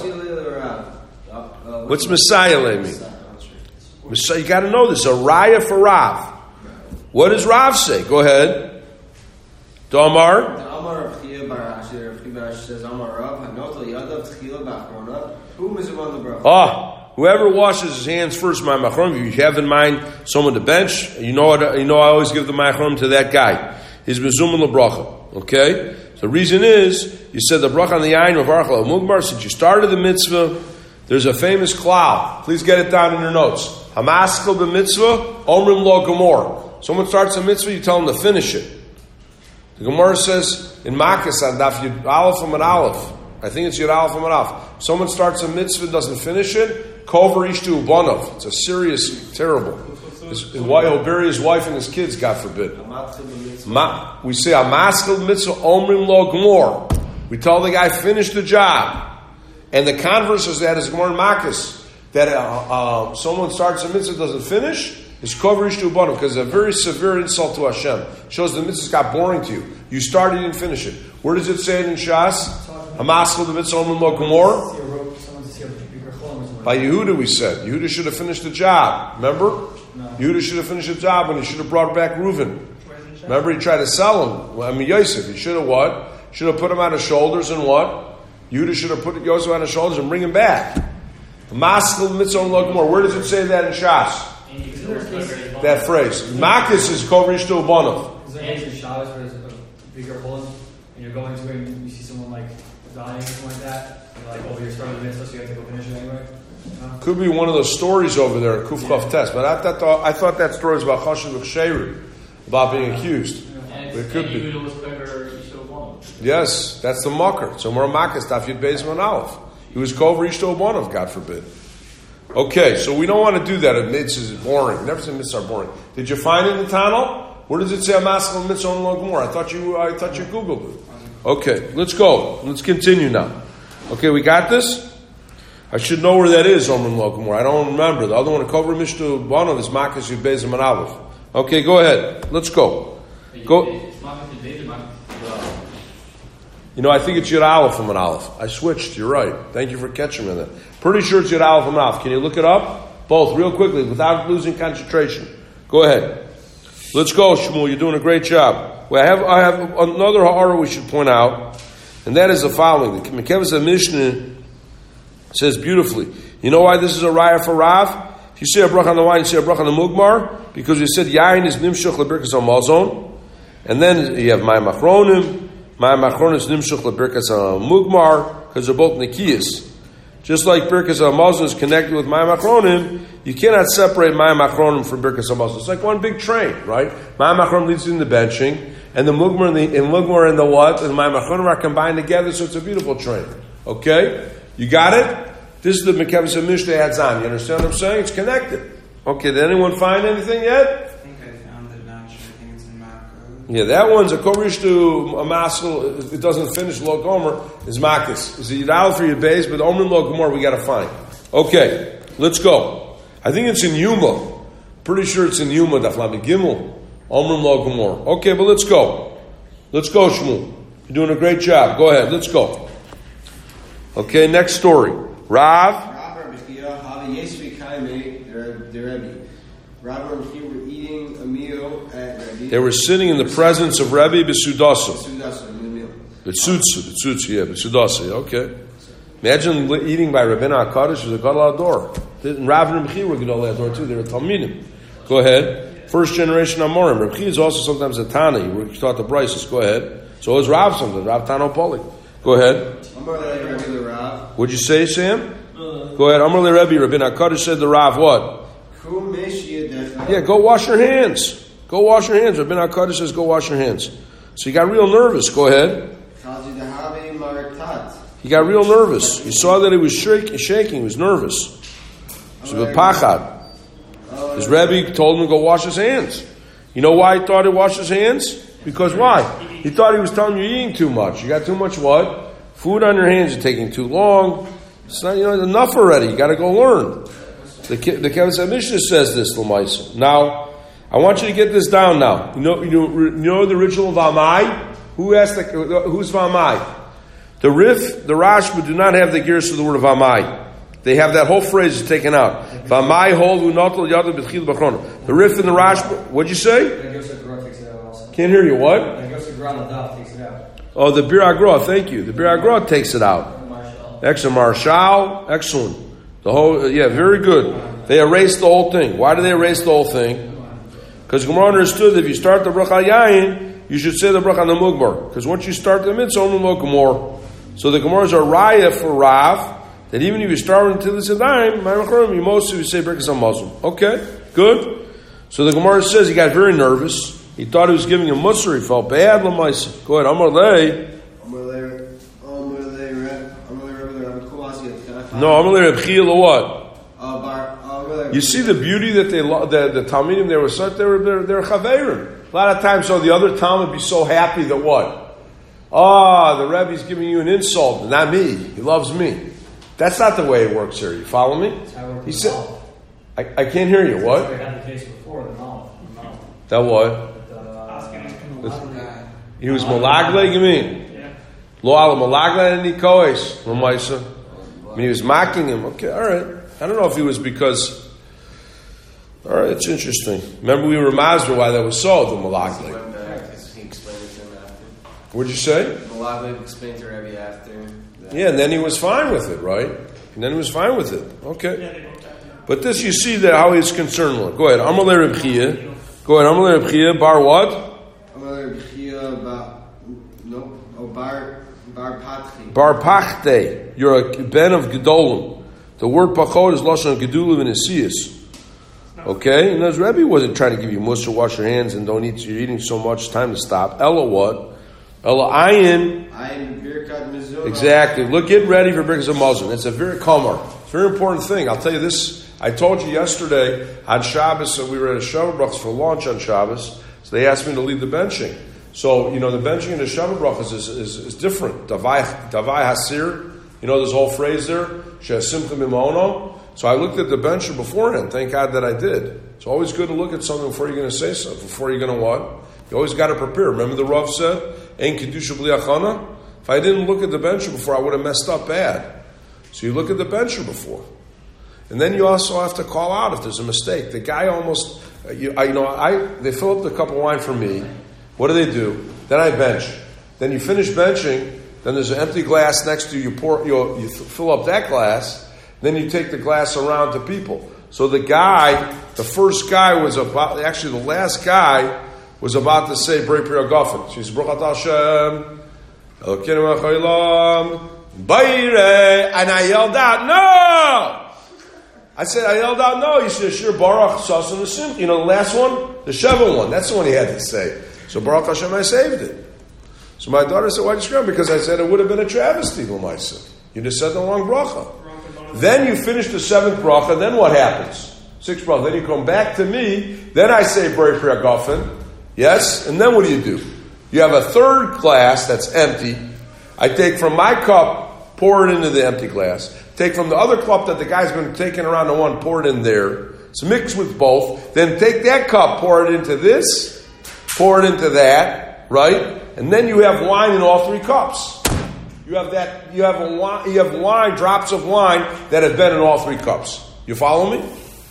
What's Messiah mean? Messiah, you got to know this. A raya for Rav. What does Rav say? Go ahead. Damar. The Amar of Chia Barashi, or Chia Barashi says, Amar Rav, Hanotel Yadav Tchila Bachrona, who is among the bracha? Whoever washes his hands first, my machron, if you have in mind someone to bench, I always give the machron to that guy. He's mezuman lebracha. Okay? So the reason is, you said the bracha on the ayin of Archel Mugmar, since you started the mitzvah, there's a famous klal. Please get it down in your notes. Hamaskel b'mitzvah, omrim lo gemor. Someone starts a mitzvah, you tell him to finish it. The Gemara says in Makkos on Daf Yud Aleph and Aleph, I think it's Yud Aleph and Aleph. Someone starts a mitzvah, doesn't finish it, kover ishtu ubanov. It's a serious, terrible. He'll bury his wife and his kids, God forbid. We say Hamaskel b'mitzvah, omrim lo gemor. We tell the guy, finish the job. And the converse is that is Gemara in Makkos, that someone starts a mitzvah, doesn't finish, is koverish to ubanov, because it's a very severe insult to Hashem. Shows the mitzvah got boring to you. You started, you didn't finish it. Where does it say it in Shas? Hamaskel b'mitzvah omrim lo gemor. By Yehuda we said. Yehuda should have finished the job. Remember? No. Yehuda should have finished the job when he should have brought back Reuven. Remember, he tried to sell him. Yosef. He should have what? Should have put him on his shoulders and what? Yehuda should have put Yosef on his shoulders and bring him back. Hamaskel b'mitzvah omrim lo gemor. Where does it say that in Shas? That phrase. Makkos is koverish to ubanov. Is there any Shabbos where there's a bigger hole and you're going to it and you see someone like dying or something like that? You're like, you're starting the mitzvah, so you have to go finish it anyway? Could be one of those stories over there at Kufchav Test, but I thought that story was about Chashuv V'Ksheru, about being accused. And it could be. Was quicker, Yes, that's the mucker. So Mor Makkos Daf Yud Beis Man Aleph. He was Kover Ishto Ubanov, God forbid. Okay, so we don't want to do that. Mitzvahs is boring. Never said mitzvahs are boring. Did you find it in the Tanel? Where does it say Hamaskel mitzvah omrim lo gemor? I thought you Googled it. Okay, let's go. Let's continue now. Okay, we got this? I should know where that is, omrim lo gemor. I don't remember. The other one, Kover Ishto Ubanov, is Makkos Yud Beis Man Aleph. Okay, go ahead. Let's go. Go. I think it's Yud Aleph from an Aleph. I switched. You're right. Thank you for catching me on that. Pretty sure it's Yud Aleph from an Aleph. Can you look it up? Both, real quickly, without losing concentration. Go ahead. Let's go, Shmuel. You're doing a great job. Well, I have another ha'ara we should point out, and that is the following. The Mekevus Mishnah says beautifully. You know why this is a raya for Rav? If you say a bracha on the wine, you say a bracha on the mugmar, because you said yain is nimshach lebirkas hamazon, and then you have mayim achronim. My machronis nimshuch lebirkas mugmar, because they're both nikiyas. Just like birkas hamazon is connected with my machronim, you cannot separate my machronim from birkas hamazon. It's like one big train, right? My machronim leads in the benching, and the mugmar and the what, and my machronim are combined together, so it's a beautiful train. Okay, you got it? This is the Mekevus Mishnah adds on. You understand what I'm saying? It's connected. Okay, did anyone find anything yet? Yeah, that one's a korish to a masel. It doesn't finish lo gomer. Is makkos. Is it yidal for your base? But omrim lo gomer we got to find. Okay, let's go. I think it's in Yuma. Pretty sure it's in Yuma. Daflam Gimel. Omrim lo gomer. Okay, but let's go. Let's go, Shmuel. You're doing a great job. Go ahead. Let's go. Okay, next story. Rav. Rav and he were eating a meal at Rebbe. They were sitting in the presence of Rebbe B'Sudasa. B'Sudasa, okay. Imagine eating by Rabbeinu HaKadosh was a Gadol Ador. And Rav and Rebbe were Gadol Ador too. They were Talmidim. Go ahead. First generation Amorim. Rebbe is also sometimes a Tana. He taught the Bryces. Go ahead. So is Rav sometimes. Rav Tano Poli. Go ahead. What'd you say, Sam? Go ahead. Amar le Rebbe. Rabbeinu HaKadosh said to Rav what? Yeah, go wash your hands. Go wash your hands. Rabbeinu HaKadosh says, go wash your hands. So he got real nervous. Go ahead. He got real nervous. He saw that he was shaking. He was nervous. So the pachad. His Rebbe told him to go wash his hands. You know why he thought he washed his hands? Because why? He thought he was telling you you're eating too much. You got too much what? Food on your hands. You're taking too long. It's not, enough already. You got to go learn. The Kevus Mishnah says this, L'maisa. Now, I want you to get this down now. You know the original Vamai? Who's Vamai? The Rif, the Rashba do not have the gears of the word of Vamai. They have that whole phrase is taken out. The Rif and the Rash. What'd you say? Can't hear you. What? Oh, the Bir Agra. Thank you. The Bir Agra takes it out. Excellent, Marshal. Excellent. The whole. Very good. They erased the whole thing. Why do they erase the whole thing? Because Gemara understood that if you start the bracha yayin, you should say the bracha on the mugbar. Because once you start the mitzvah, only lo gemor. So the Gemara is a raya for Rav. That even if you start until this time, you mostly say Birkas HaMazon. Okay, good. So the Gemara says he got very nervous. He thought he was giving him Musar. He felt bad. Go ahead. No, Amalei Reb Chia what? You see the beauty that the Talmidim they were such they're Chaveirim. A lot of times, so the other Talmud would be so happy that what? The Rebbe's giving you an insult, not me. He loves me. That's not the way it works here. You follow me? He said, I can't hear you. What? That what? He was malagle, you mean? Lo ala malagle and nikois, Lamaisa. I mean, he was mocking him. Okay, all right. I don't know if he was because. All right, it's interesting. Remember, we were mazber why that was so. The malagle. He explained it to him after. What'd you say? Malagle explained to Rebbe after. Yeah, and then he was fine with it, right? And then he was fine with it. Okay. But this, you see that how he's concerned with. Go ahead. Amalei Reb Chia. Go ahead. Amalei Reb Chia. Bar what? Amalei Reb Chia. Bar Patchi. Bar Pachte. You're a ben of Gedolim. The word Pachot is Lashon of Gedulim and Esiyas. Okay? And as Rebbe wasn't trying to give you Musar, wash your hands and don't eat, you're eating so much, time to stop. Ella what? Ella ayin. Exactly. Look, get ready for Birkas HaMazon. It's a very comer. It's a very important thing. I'll tell you this. I told you yesterday on Shabbos, we were at a Shabbat Brachas for lunch on Shabbos, so they asked me to lead the benching. So, the benching in the Shabbat Brachas is different. Davai Hasir. This whole phrase there. She'asimcha mimono. So I looked at the bencher beforehand. Thank God that I did. It's always good to look at something before you're going to say something. Before you're going to what? You always got to prepare. Remember the Rav said, Ein kedusha bli achana? If I didn't look at the bencher before, I would have messed up bad. So you look at the bencher before. And then you also have to call out if there's a mistake. The guy almost, they fill up the cup of wine for me. What do? Then I bench. Then you finish benching, then there's an empty glass next to you, you fill up that glass, then you take the glass around to people. So the first guy was the last guy was about to say Brei Pri Hagafen. So he said, Baruch Atah Hashem, Elokeinu Melech Haolam, Bayre, and I yelled out, no! I yelled out, no. He said, sure, Baruch Sasan Asim. The last one? The Sheva one. That's the one he had to say. So Baruch Hashem, I saved it. So my daughter said, why'd you scream? Because I said it would have been a travesty, Lamaisa. You just said the wrong bracha. Then you finish the 7th bracha, then what happens? 6th bracha. Then you come back to me, then I say Brei Pri Hagafen. Yes? And then what do? You have a 3rd glass that's empty. I take from my cup, pour it into the empty glass. Take from the other cup that the guy's been taking around the one, pour it in there. It's mixed with both. Then take that cup, pour it into this, pour it into that, right? And then you have wine in all 3 cups. You have wine, drops of wine that have been in all 3 cups. You follow me?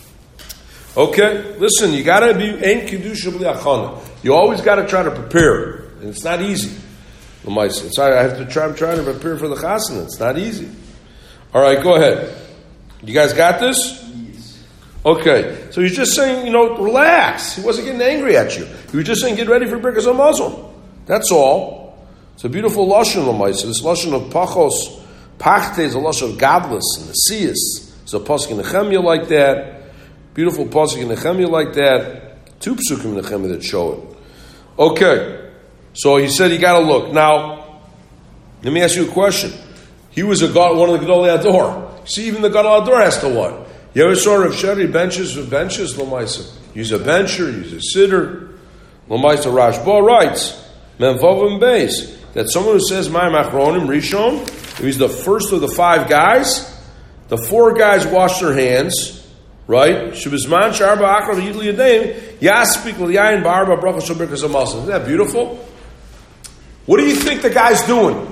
Okay, listen, you gotta be ein kedusha b'li achana. You always gotta try to prepare. And it's not easy. I have to try, I'm trying to prepare for the chasana. It's not easy. Alright, go ahead. You guys got this? Yes. Okay, so he's just saying, relax. He wasn't getting angry at you. He was just saying, get ready for Birkas HaMazon. That's all. It's a beautiful lashon l'maisa. This lashon of pachos, pachte is a lashon of godless and the siyas. It's a pasuk in Nehemiah like that. Beautiful pasuk in Nehemiah like that. 2 psukim in Nehemiah that show it. Okay, so he said you got to look. Now, let me ask you a question. He was one of the Gedolei Ador. See, even the Gedolei Ador has to what? You ever saw Rav Sheri benches l'maisa? Use a bencher, use a sitter. L'maisa Rashba writes. Menvovim Beis, that someone who says Mayim Achronim Rishon, if he's the first of the 5 guys, the 4 guys wash their hands, right? Shebizman Sharba Achrav Yidli Yadeim Yaspik L'Yayin Ba'arba Bracha Shel Birkas HaMazon. Isn't that beautiful? What do you think the guy's doing?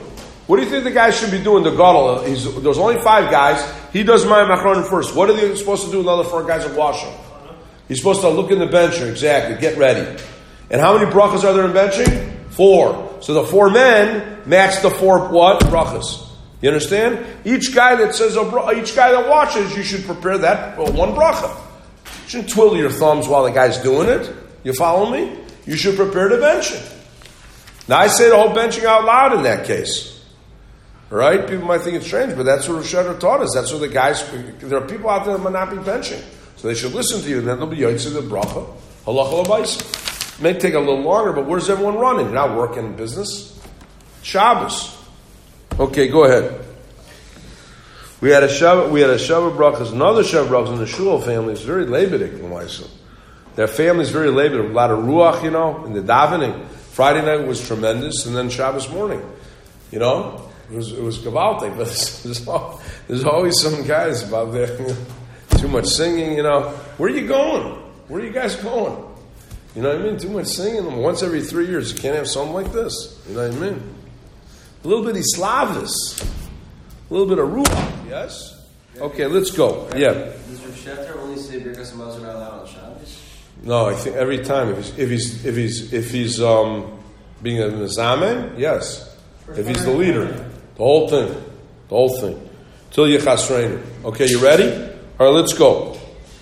What do you think the guy should be doing? The gadol. There's only 5 guys. He does Mayim Achronim first. What are they supposed to do? The other 4 guys are washing. He's supposed to look in the bencher. Exactly. Get ready. And how many brachas are there in benching? 4. So the 4 men match the 4 what? Brachas. You understand? Each guy that says, each guy that watches, you should prepare that one bracha. You shouldn't twiddle your thumbs while the guy's doing it. You follow me? You should prepare the benching. Now I say the whole benching out loud in that case. All right? People might think it's strange, but that's what Rosh Hashanah taught us. That's what the guys, there are people out there that might not be benching. So they should listen to you, and then they'll be Yotzei the bracha. Halacha l'bayis. It may take a little longer, but where's everyone running? You're not working in business. Shabbos. Okay, go ahead. We had a Shabbat brachas, another Shabbat brachas in the Shul family. It's very Levitic in Weissel. Their family's very Levitic, a lot of ruach, in the davening. Friday night was tremendous, and then Shabbos morning, it was gavaltic, but there's always some guys about there, too much singing, Where are you going? Where are you guys going? You know what I mean? Too much singing. Once every 3 years, you can't have something like this. You know what I mean? A little bit of Slavis. A little bit of ruach, yes? Okay, let's go. Yeah. Does Rav Shechter only say Birkas Hamazon are allowed on Shabbos? No, I think every time if he's being a mezamen, yes. If he's the leader, the whole thing, till Yechasreinu. Okay, you ready? All right, let's go.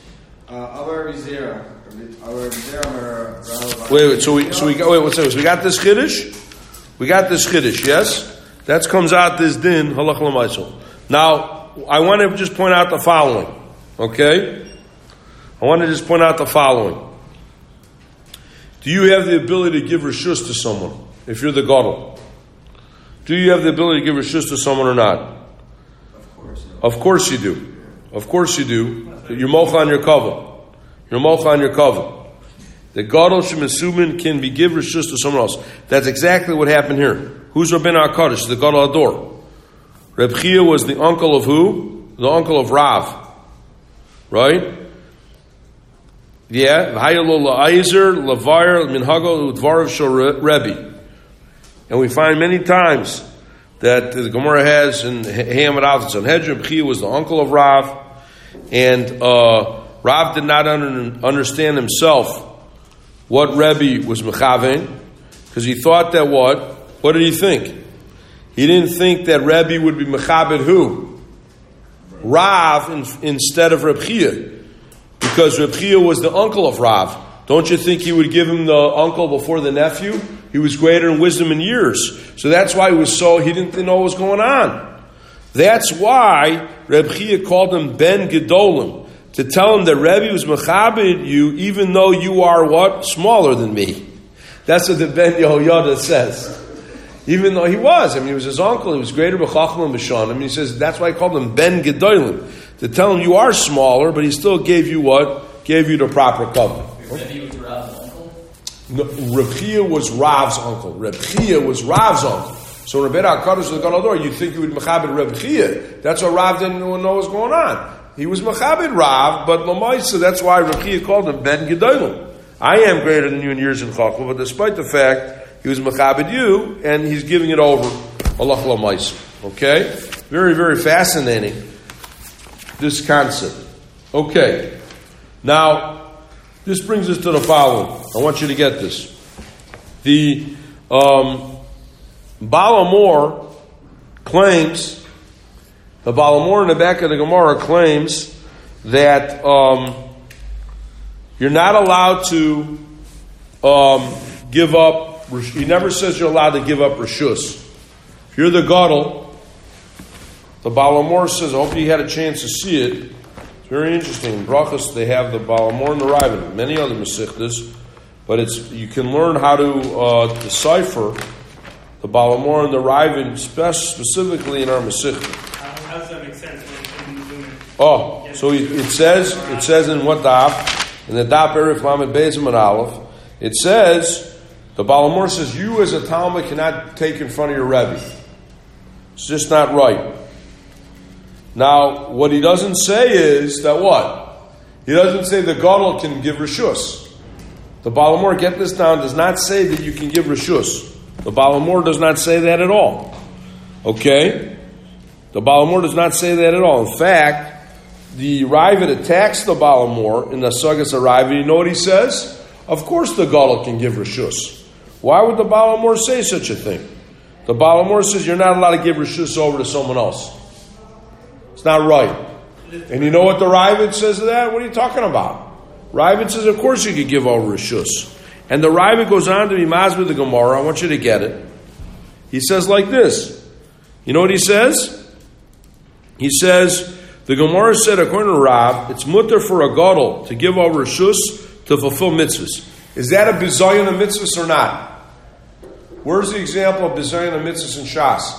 Wait. So we got this chiddush. We got this chiddush. Yes, that comes out this din halach l'maisel. Now I want to just point out the following. Okay, I want to just point out the following. Do you have the ability to give reshus to someone if you're the gadol? Do you have the ability to give reshus to someone or not? Of course. Of course you do. Of course you do. You're mocha on your cover. You're mocha on your cover. The gadol shemesumin can be give reshus to someone else. That's exactly what happened here. Who's Rabbeinu HaKadosh? The gadol Ador. Reb Chia was the uncle of who? The uncle of Rav. Right? Yeah. And we find many times that the Gemara has in Hamad Alf Sanhedrin, Chia was the uncle of Rav, and Rav did not understand himself what Rebbe was mechaven, because he thought that what? What did he think? He didn't think that Rebbe would be mechabed who? Rav instead of Reb Chia, because Reb Chia was the uncle of Rav. Don't you think he would give him the uncle before the nephew? He was greater in wisdom and years. So that's why he didn't know what was going on. That's why Reb Chia called him Ben Gedolim, to tell him that Rebbe was mechabed you even though you are what? Smaller than me. That's what the Ben Yehoyada says. Even though he was his uncle, he was greater b'chacham and b'shanim. He says that's why I called him Ben Gedolim, to tell him you are smaller, but he still gave you what? Gave you the proper covenant. Rebbe was Rav's uncle? No, Reb Chia was Rav's uncle. Reb Chia was Rav's uncle. So Rabbeinu HaKadosh the Gadol Ador, you'd think he would mechabed Reb Chia. That's why Rav didn't know what was going on. He was mechabed Rav, but Lamaisa, that's why Reb Chia called him Ben Gedolim. I am greater than you in years in Chachma, but despite the fact he was mechabed you, and he's giving it over. Allah Lamaisa. Okay? Very, very fascinating, this concept. Okay. Now, this brings us to the following. I want you to get this. The Balamor claims, the Balamor in the back of the Gemara claims that you're not allowed to give up. He never says you're allowed to give up reshus. If you're the gadol, the Balamor says, I hope you had a chance to see it. It's very interesting. In Brachos, they have the Balamor and the Raven, many other Mesichtas, but you can learn how to decipher the Balamor and the Raven specifically in our Mesichta. How does that make sense? So it says in what daf? In the daf Erif Lamed Bezim and Aleph, it says, the Balamor says, you as a Talmud cannot take in front of your Rebbe. It's just not right. Now, what he doesn't say is that what? He doesn't say the Gadol can give Reshus. The Balamor, get this down, does not say that you can give Reshus. The Balamor does not say that at all. Okay? The Baal HaMor does not say that at all. In fact, the Ravid attacks the Baal HaMor in the Sagas of Ravid. You know what he says? Of course the Gadol can give Rishus. Why would the Baal HaMor say such a thing? The Baal HaMor says you're not allowed to give Rishus over to someone else. It's not right. And you know what the Ravid says to that? What are you talking about? Ravid says, of course you could give over Rishus. And the Ravid goes on to be Masbid the Gemara. I want you to get it. He says like this. You know what he says? He says, the Gemara said, according to Rav, it's mutter for a gadol to give over Rishus to fulfill mitzvahs. Is that a bizayon of mitzvahs or not? Where's the example of bizayon of mitzvahs in Shas?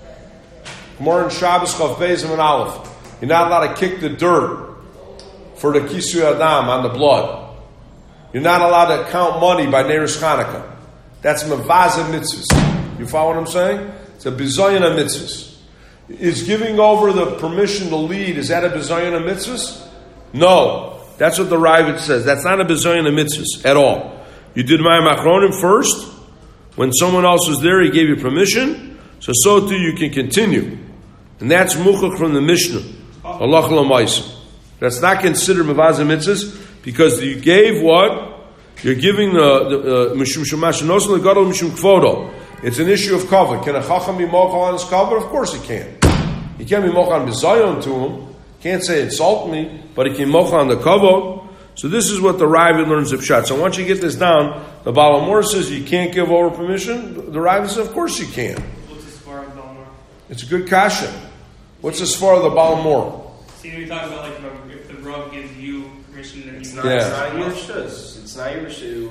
Gemara in Shabbos Chav Beis and Aleph. You're not allowed to kick the dirt for the Kisui Adam on the blood. You're not allowed to count money by Neiros Chanukah. That's Mavaza mitzvahs. You follow what I'm saying? It's a bizayon of mitzvahs. Is giving over the permission to lead, is that a bizayon of mitzvahs? No. That's what the Ravid says. That's not a bizayon of mitzvahs at all. You did Mayim Achronim first. When someone else was there, he gave you permission. So too you can continue. And that's Muchach from the Mishnah. Allah L'maisa. That's not considered Mavaza mitzvahs because you gave what? You're giving the Mishum Shemash Nosan L'Gadol Mishum Kvodo. It's an issue of kavod. Can a chacham be mochal on his kavod? Of course he can. He can't be mochal on bizayon to him. Can't say insult me, but he can mochal on the kavod. So this is what the Ravid learns of Pshat. So once you get this down, the Baal HaMor says you can't give over permission. The Ravid says, of course you can. What's the svar of Baal HaMor? It's a good kasha. What's the svar of the Baal HaMor? See, we talk about like if the Rav gives you permission, then It's you not, Yeah. it's not your Rishus. It's not your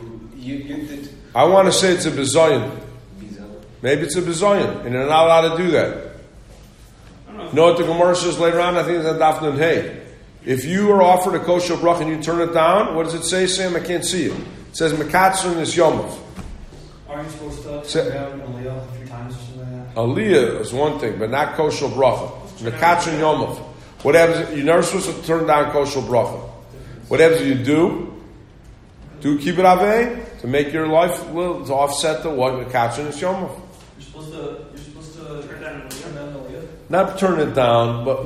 Rishus. I want to say it's a bizayon. Maybe it's a bizayon, and they're not allowed to do that. You know what the Gemara says later on? I think it's on Daf Nun Hey. If you are offered a kosher brach and you turn it down, what does it say, Sam? I can't see it. It says Mekatzun is Yomov. Are you supposed to have an aliyah 3 times or something like that? Aliyah is one thing, but not kosher bracha. Mekatzun Yomov. What happens? You're never supposed to turn down kosher bracha. What happens if you do? Do kibbut avei to make your life to offset the what Mekatzun is Yomov. You're supposed to turn down an aliyah? Not turn it down, but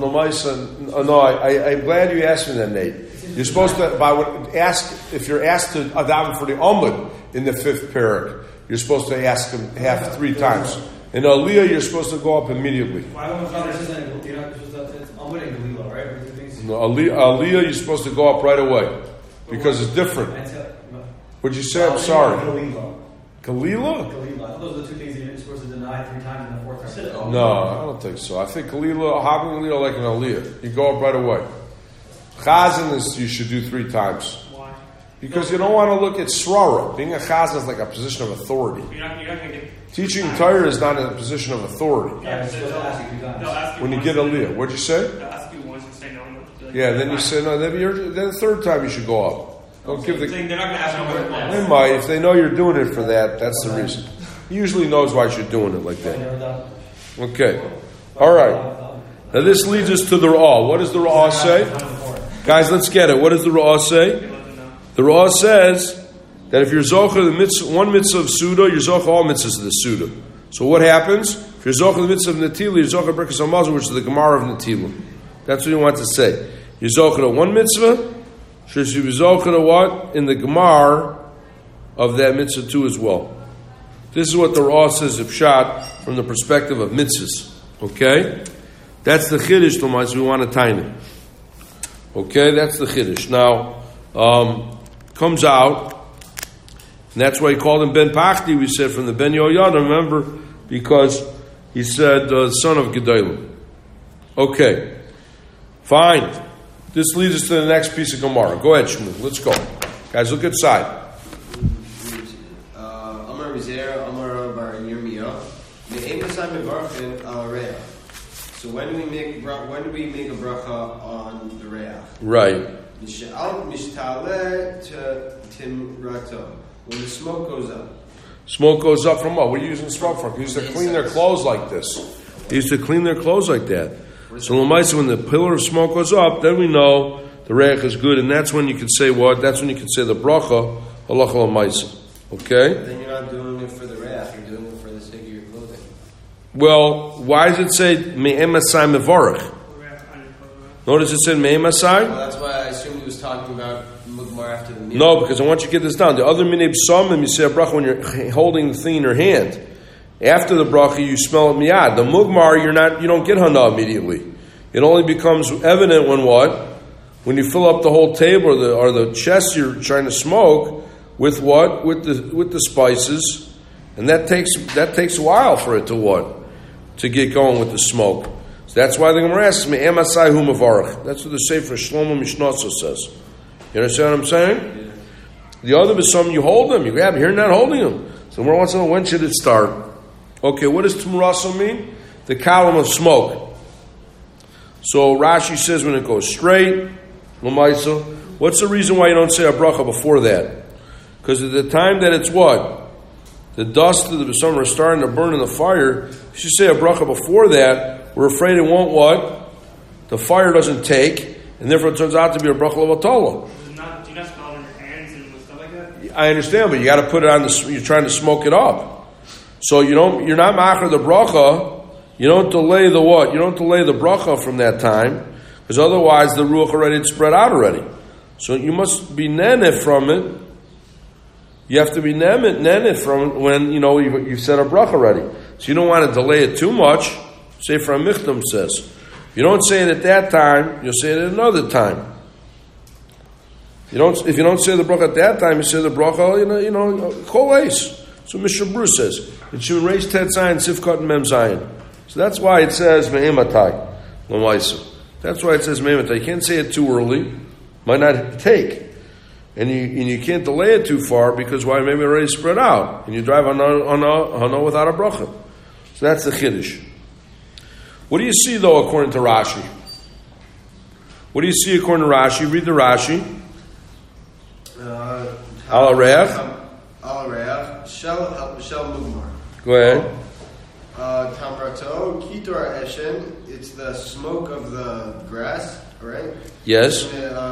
I'm glad you asked me that, Nate. You're supposed to if you're asked to adaven for the Amud in the 5th parak, you're supposed to ask him 3 times. In Aliyah, you're supposed to go up immediately. Why don't Father says that you're not supposed to? It's Amud and Galila, right? No, Aliyah, you're supposed to go up right away because it's different. What'd you say? I'm sorry. Galila. Kalila? Galila. I thought those are the 2 things that you're supposed to deny 3 times in the 4th time. No, I don't think so. I think Kalila, Having Kalila like an Aliyah. You go up right away. Chazan is you should do 3 times. Why? Because you don't want to look at Srara. Being a Chazan is like a position of authority. You're not going to get. Teaching Torah is not in a position of authority. Yeah, so they'll ask you 3 times. they'll ask you When you once, get Aliyah. What'd you say? They'll ask you once and say no. And they'll be like, Yeah, then you fine. say no. Then the 3rd time you should go up. Don't give They're the. not going to ask you more than They once. might if they know you're doing it for that. That's the reason. He usually knows why you're doing it like that. Never done. Okay. All right. Now this leads us to the Ra'ah. What does the Ra'ah say? Guys, let's get it. What does the Ra'ah say? The Ra'ah says that if you're Zocher the mitzvah, one mitzvah of Suda, you're Zocher all mitzvahs of the Suda. So what happens? If you're Zocher the mitzvah of Natila, you're Zocher Berkas HaMazon, which is the Gemara of Natila. That's what he wants to say. You're Zocher one mitzvah, should you be Zocher what? In the Gemara of that mitzvah too as well. This is what the Ra'ah says of Pshat from the perspective of mitzvahs. Okay? That's the Chiddush, Tomas, we want to time it. Okay, that's the Chiddush. Now, comes out, and that's why he called him Ben Pachti, we said, from the Ben Yoyada, remember, because he said, the son of Gedalim. Okay, fine. This leads us to the next piece of Gemara. Go ahead, Shmuel, let's go. Guys, look inside. Amar Rizera, Amar Bar Yirmiyah. So when do we make a bracha on the reach? Right. When the smoke goes up. Smoke goes up from what? What are you using smoke for? They used to clean their clothes like this. They used to clean their clothes like that. So Lamaisa, when the pillar of smoke goes up, then we know the reich is good, and that's when you can say what? That's when you can say the bracha, halacha Lamaisa. Okay? Then you're not doing it for the reach, you're doing it for the sake of your clothing. No, aliyah is one thing, but not kosher bracha. Well, why does it say me'emasai mevarach? Notice it said me'emasai? Well, that's why I assumed he was talking about mugmar after the meal. No, because I want you to get this down. The other minei b'samim, you say a bracha when you're holding the thing in your hand. After the bracha, you smell it miyad. The mugmar, you don't get hana immediately. It only becomes evident when what? When you fill up the whole table or the chest you're trying to smoke with what? With the spices, and that takes a while for it to what? To get going with the smoke. So that's why the Gemara asks me, "Emasai hu mavarach." That's what the Sefer Shlomo Mishnasa says. You understand what I'm saying? Yeah. The other is something you hold them, you grab. You're not holding them. So the Gemara wants to know when should it start. Okay, what does Tumuraso mean? The column of smoke. So Rashi says when it goes straight, Lamaisa. What's the reason why you don't say a bracha before that? Because at the time that it's what? The dust of the Besamim are starting to burn in the fire. If you say a bracha before that, we're afraid it won't what? The fire doesn't take, and therefore it turns out to be a bracha l'vatala. Do you not smell it in your hands and stuff like that? I understand, but you got to put it on you're trying to smoke it up. So you're not machar the bracha. You don't delay the what? You don't delay the bracha from that time, because otherwise the ruach already had spread out already. So you must be neneh from it. You have to be neneh from when you've said a bracha already. So you don't want to delay it too much. Sefer HaMichtam says, if you don't say it at that time, you'll say it at another time. If you don't say the bracha at that time, you say the bracha, kol eis. So Mishnah Berurah says, it should raise Tet Zayin, Sifkat, and Mem Zayin. So that's why it says me'ematai, l'maisa. That's why it says me'ematai. You can't say it too early, might not take, and you can't delay it too far because why? Maybe it already spread out, and you drive on without a bracha. So that's the chiddush. What do you see though according to Rashi? What do you see according to Rashi? Read the Rashi. Al Areach. Al Areach. Shel Mugmar. Go ahead. Tamrato, Kitor Eshen, it's the smoke of the grass, right? Yes.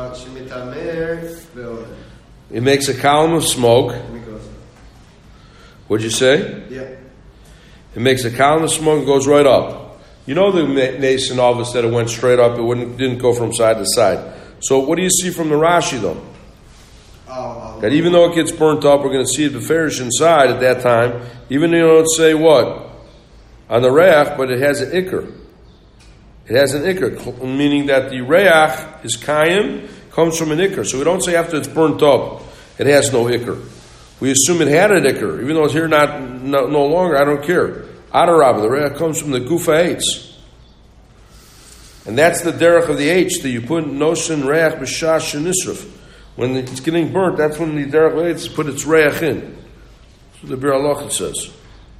It makes a column of smoke. What'd you say? Yeah. It makes a column of smoke and goes right up. You know the Nason Alvis that it went straight up, it didn't go from side to side. So what do you see from the Rashi though? That even though it gets burnt up, we're going to see it beferish inside at that time, even though you don't say what? On the reach, but it has an ikr. It has an ikr, meaning that the reach is kayim, comes from an ikr. So we don't say after it's burnt up, it has no ikr. We assume it had an ikr, even though it's here no longer, I don't care. Adarab, the reach comes from the gufa eitz. And that's the derech of the H, that you put notion reach b'shash shenisruf. When it's getting burnt, that's when the derech of eitz put its reach in. That's what the Bir Halacha says.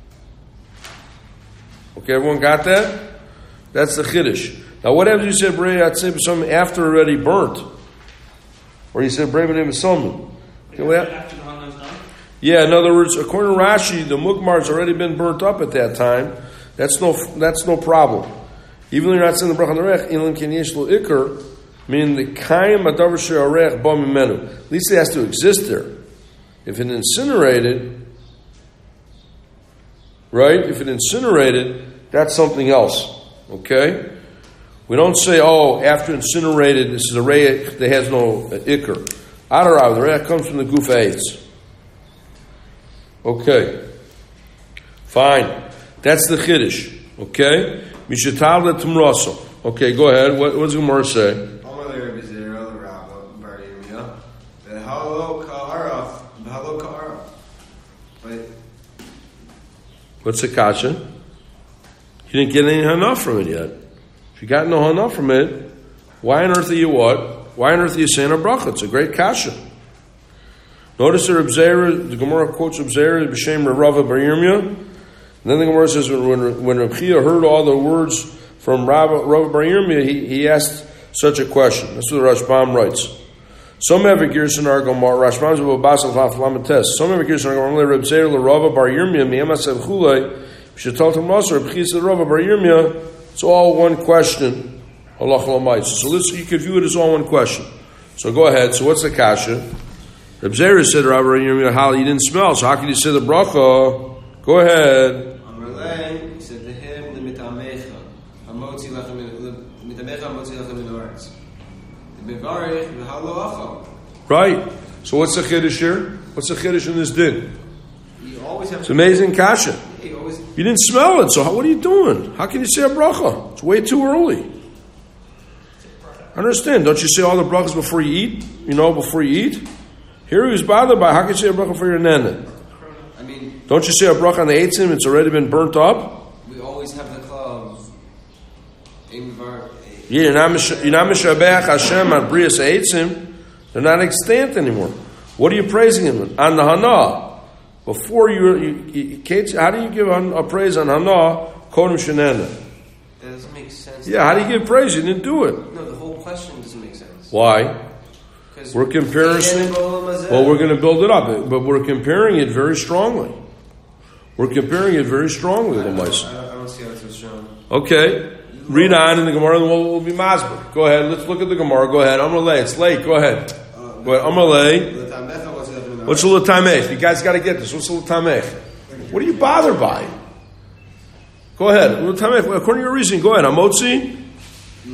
Okay, everyone got that? That's the chiddush. Now, what happens if you say brei atzei b'samim after already burnt, or you said brei b'nei b'samim? Okay, After the hana is done? Yeah, in other words, according to Rashi, the mugmar's already been burnt up at that time. That's no problem. Even though you're not saying the bracha on the rech, ilim ken yesh lo ikr, meaning the kayim adavar she'arech ba mimenu. At least it has to exist there. If it incinerated, right? If it incinerated, that's something else. Okay? We don't say, after incinerated, this is a re'eh that has no ikr. Adarav, the re'eh comes from the gufa eitz. Okay. Fine. That's the chiddush. Okay? Mishatal le tumraso. Okay, go ahead. What does Gemara say? What's the kasha? You didn't get any hana from it yet. If you got no hana from it, why on earth are you what? Why on earth are you saying a bracha? It's a great kasha. Notice the Gemara quotes Reb Zera b'shem Rava bar Yirmiyah. And then the Gemara says when Reb Chia heard all the words from Rava bar Yirmiyah, he asked such a question. That's what the Rashbam writes. Some have a gerson argomar. Rashbam's about basal haflamates. Some have a gerson argomar. Reb Zera Rava bar Yirmiyah mi'emasev chulei. B'shetaltam nasar Reb Chia said Rava bar Yirmiyah. It's all one question. Allah chalamayis. So you could view it as all one question. So go ahead. So what's the kasha? Reb Zera said, Rabbi Yirmiyah, you didn't smell, so how can you say the bracha? Go ahead. Amalei, said to him, "Limitamecha, hamotzi lechem mitamecha hamotzi lechem min haaretz." The mevarich v'halo acham. Right. So what's the chiddush here? What's the chiddush in this din? You always have. It's amazing kasha. You always. You didn't smell it, so what are you doing? How can you say a bracha? It's way too early. I understand. Don't you say all the brachas before you eat? Before you eat? Here he was bothered by, how can you say a bracha for your nana? I mean, don't you say a bracha on the eitzim? It's already been burnt up? We always have the club. Yeah, you're not mishabech Hashem on brias eitzim. They're not extant anymore. What are you praising him on the hana? Before you how do you give a praise on hana? Kodem shenana. That doesn't make sense. Yeah, how do you give praise? You didn't do it. No, the whole question doesn't make sense. Why? We're comparing. Well, we're going to build it up, but we're comparing it very strongly. We're comparing it very strongly with the mice. I don't see how it's shown. Okay, read on in the Gemara, and we'll be masber. Go ahead. Let's look at the Gemara. Go ahead. Amalei. It's late. Go ahead. But Amalei. What's the l'tamech? You guys got to get this. What's the l'tamech? What are you bothered by? Go ahead. L'tamech. According to your reasoning, go ahead. Amotzi. You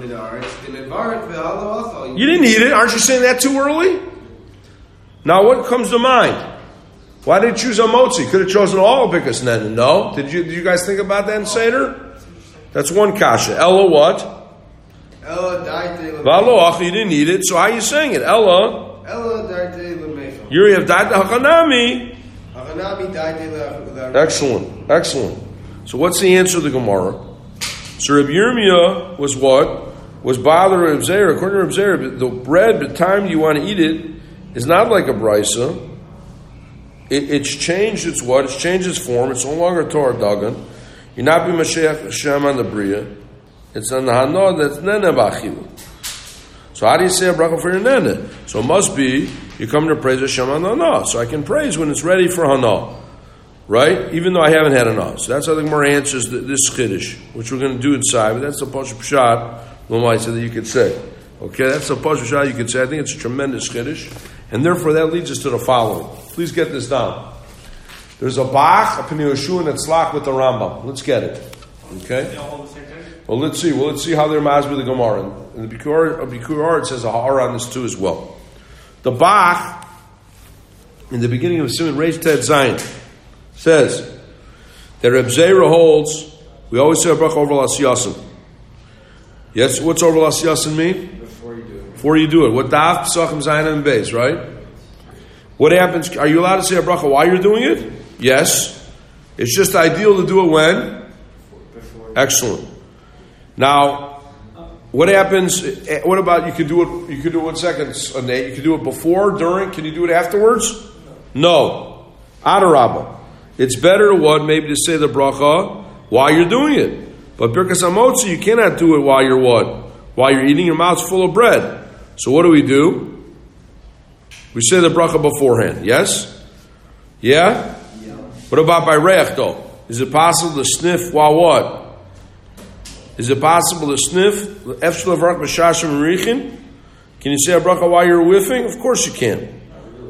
didn't eat it. Aren't you saying that too early? Now what comes to mind? Why did you choose Amotzi? Could have chosen all of Bikas Nen. No? Did you guys think about that in Seder? That's one kasha. Ella what? Ella daite Valoach, you didn't eat it, so how are you saying it? Ella daite lemecha. You have daite hakanami. Hakanami daite. Excellent. So what's the answer to the Gemara? So Rabbi Yirmiyah was what? Was bothered Reb Zera. According to Reb Zera, the bread, by the time you want to eat it, is not like a brisa. It's changed its what? It's changed its form. It's no longer Torah Dagan. You're not be Mashiach Hashem on the Bria. It's on the Hana that's Nene B'Achilu. So how do you say a bracha for your Nene? So it must be, you come to praise Hashem on the Hana. So I can praise when it's ready for Hana. Right? Even though I haven't had enough. So that's how the Gemara answers this chiddush, which we're going to do inside. But that's the Pashup Pshat, L'maisa, that you could say. Okay, that's the Pashup Pshat you could say. I think it's a tremendous chiddush. And therefore that leads us to the following. Please get this down. There's a Bach, a Pnei Yehoshua, and a Tzlach with the Rambam. Let's get it. Okay? Well, let's see how they're mazed with the Gemara. In the Bikur it says a Ha'ara on this too as well. The Bach, in the beginning of Simon Reish Ted Zayin, says that Reb Zera holds, we always say a bracha over l'asiyasin. Yes, what's over l'asiyasin mean? Before you do it. What daf, p'sachim, zayin, and beis, right? What happens, are you allowed to say a bracha while you're doing it? Yes. It's just ideal to do it when? Before. Excellent. Now, what happens, what about, you could do it 1 second, Nate, you could do it before, during, can you do it afterwards? No. Adarabah. It's better to what? Maybe to say the bracha while you're doing it. But Birkas Hamotzi, you cannot do it while you're what? While you're eating, your mouth's full of bread. So what do? We say the bracha beforehand. Yes? Yeah? What about by reach though? Is it possible to sniff while what? Is it possible to sniff? Can you say a bracha while you're whiffing? Of course you can.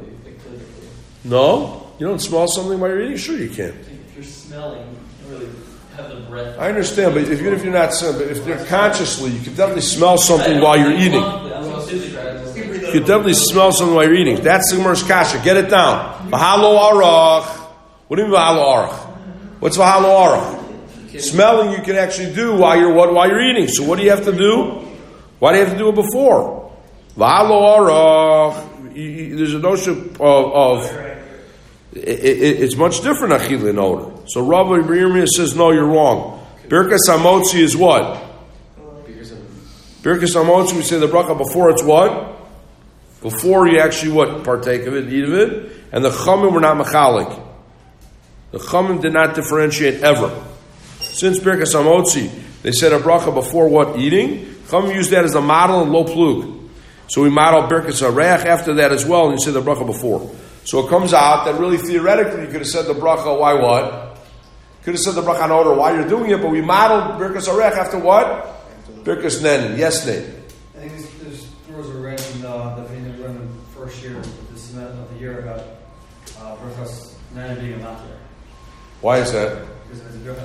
No? You don't smell something while you're eating? Sure you can. If you're smelling, you really have the breath. I understand, but even if you're not smelling, but if you're consciously, you can definitely smell something while you're eating. You can definitely smell something while you're eating. That's the Gemara's kasha. Get it down. V'halo arach. What do you mean v'halo arach? What's v'halo arach? Smelling you can actually do while you're what? While you're eating. So what do you have to do? Why do you have to do it before? V'halo arach. There's a notion of it's much different achila and odor. So Rabbi Yirmiyah says, no, you're wrong. Birkas Hamotzi is what? Birkas Hamotzi, we say the bracha before it's what? Before you actually what? Partake of it, eat of it. And the Chachamim were not machalik. The Chachamim did not differentiate ever. Since Birkas Hamotzi, they said a bracha before what? Eating. Chachamim used that as a model in low plug. So we model Birkas Harech after that as well, and you say the bracha before. So it comes out that really theoretically you could have said the bracha, why what? Could have said the bracha on order while you're doing it, but we modeled Birkas Harech after what? Birkas Nen. Yes, Nate. I think there was a wrench in the beginning of the first year of the year about Birkas Nen being a matter. Why is that? Because it was a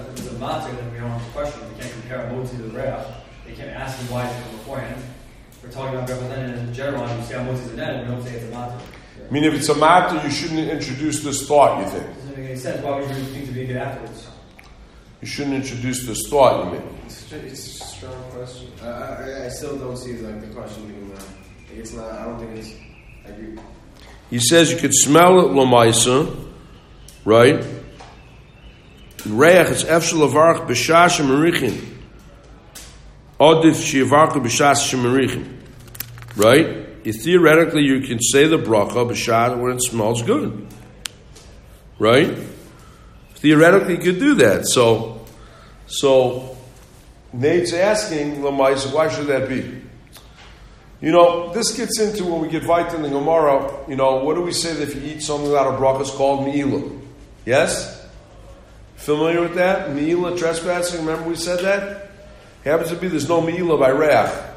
matzah, then we don't have to question. We can't compare a motzi to the reach. They can't ask him why it came beforehand. We're talking about representing in general, and you say a motzi is a net, and we don't say it's a matzah. I mean, if it's a matter, you shouldn't introduce this thought, you think? It doesn't make any sense. Why would you think to be good afterwards? You shouldn't introduce this thought, you mean? It's a strong question. I still don't see like the question being it's not. I don't think it's. I agree. He says you could smell it, Lamaisa, right? Reach is efshel avarch b'shas shemerichin. Odif shevarchu b'shas shemerichin. Right? Theoretically, you can say the bracha b'shas when it smells good. Right? Theoretically, you could do that. So Nate's asking Lamaisa, why should that be? You know, this gets into when we get Vayt in the Gemara, you know, what do we say that if you eat something without a bracha, it's called Me'ilah? Yes? Familiar with that? Me'ilah, trespassing, remember we said that? Happens to be there's no Me'ilah by Reach.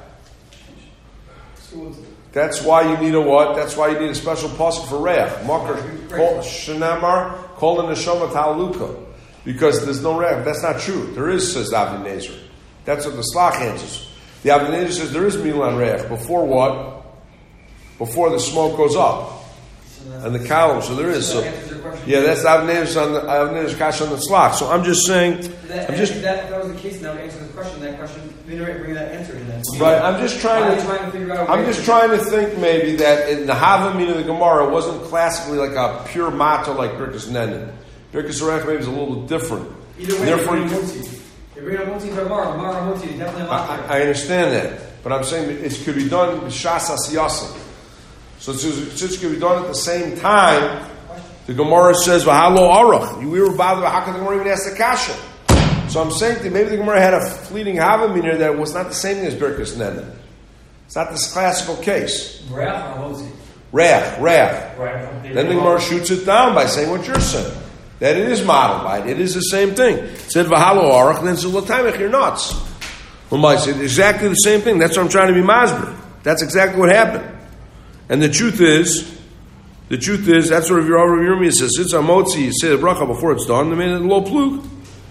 That's why you need a what? That's why you need a special pasuk for Reach. Makar, Shenamar, Kol Neshama Ta'aluka. Because there's no Reach. That's not true. There is, says Avnei Nezer. That's what the Slach answers. The Avnei Nezer says there is Milah and Reach. Before what? Before the smoke goes up. And the column, so there is. So, yeah, that's Avnei Nezer's Kash on the Slach. So I'm just saying. That was the case, that would answer the question. That question, bring that answer in that. Right, I'm just trying to figure out. I'm just trying to think maybe that in the Havamina of the Gemara wasn't classically like a pure matzah like Birkas Nenin. Birkas Reich maybe is a little different. Either way, therefore, you bring a motzi to Gemara motzi is definitely a matzah. I understand that, but I'm saying it could be done b'shas asiyasim. So since it could be done at the same time, the Gemara says v'halo arach. We were bothered about how could the Gemara even ask the kasha? So I'm saying that maybe the Gemara had a fleeting Havamina that was not the same thing as Birkas Nenin. It's not this classical case. Reach or motzi? Reach. Right. Then the Gemara shoots it down by saying what you're saying. That it is modeled by it. It is the same thing. It said v'halo arach, and then it said l'taimech, you're nuts. Well, I said exactly the same thing. That's what I'm trying to be masber. That's exactly what happened. And the truth is, that's what Rav Yirmiyah says. It's a motzi, you say the bracha before it's done, they made it lo plug.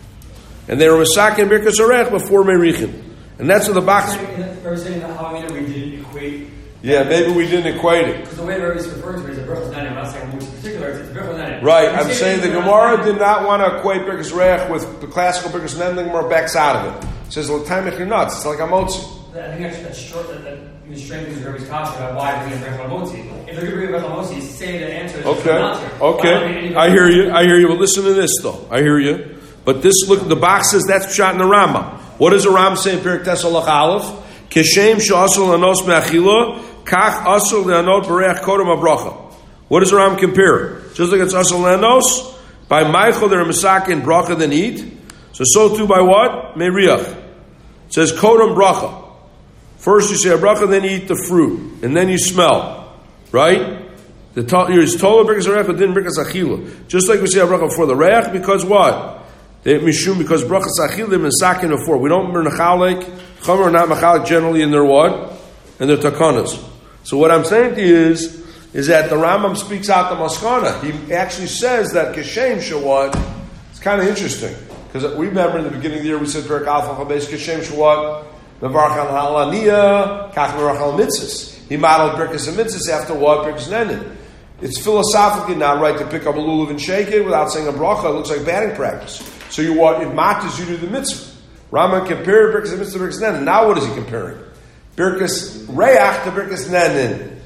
And they were masak and birkas arech before merichin. And that's what the box. Are you saying that how we didn't equate? Yeah, maybe we didn't equate it. Because the way Rav is referring to it is a birkas nenim. I'm not saying motzi in particular. It's a birkas nenim. Right, I'm saying the Gemara did not want to equate birkas arech with the classical birkas nenim. The Gemara backs out of it. It says l'taimech you're nuts. It's like a motzi. I think that's short. That strengthens Rabbi's concept about why bringing Bechel Motzi. If they're going to bring Bechel Motzi, say the answer is okay. I hear you. But listen to this though. I hear you. But this look, the box says that's shot in the Rambam. What does the Rambam say in Perek Tesalach Aleph? Keshem she'asol lanos me'achila, kach asol le'anot b'reach kodem habracha. What does the Rambam compare? Just like it's asol le'anos, by Meichel they're masak and bracha then eat. So too by what? Me'riach. It says kodem bracha. First you say a bracha, then you eat the fruit, and then you smell, right? You're told birkas arech, but then birkas achila. Just like we say a bracha before the reach, because what? Because brachas achila they're mesakin before. We don't mernachalek, chamer are not machalik generally in their what? In their takanas. So what I'm saying to you is that the Rambam speaks out the maskana. He actually says that keshem shawat. It's kind of interesting because we remember in the beginning of the year we said Perek Alpha Chabes keshem shawat. Mevarach al halaniya, kach mevarach al mitzvahs. He modeled birkas and mitzvahs after what? Birkas nenin. It's philosophically not right to pick up a lulav and shake it without saying a bracha. It looks like batting practice. So you what? It matters you do the mitzvah. Rama compared birkas and mitzvah to birkas nenin. Now what is he comparing? Birkas reach to birkas nenin.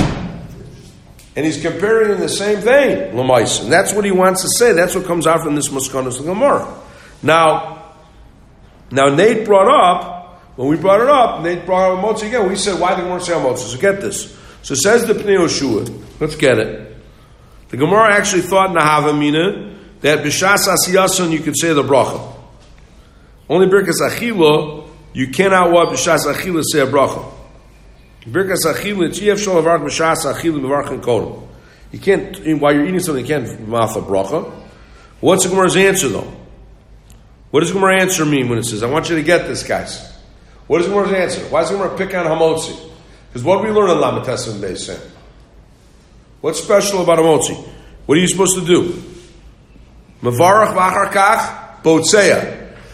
And he's comparing in the same vein, l'mais. And that's what he wants to say. That's what comes out from this Maskanos Gemara. Now Nate brought up. When we brought it up, Nate brought up Motzi again. We said, why did the Gemara say Motzi? So get this. So says the Pnei Yoshua. Let's get it. The Gemara actually thought in the Havamina that b'shas asiyason you could say the bracha. Only birkas achila you cannot what b'shas achila say a bracha. Birkas achila it's yef shol avarch b'shas achila b'varchin kodem. You can't while you're eating something you can't mouth a bracha. What's the Gemara's answer though? What does the Gemara answer mean when it says I want you to get this, guys? What is the Gemara's answer? Why is the Gemara pick on Hamotzi? Because what do we learn in Lamed Tesem and Beis Sem? What's special about Hamotzi? What are you supposed to do? Mevarach v'achar kach botzeya.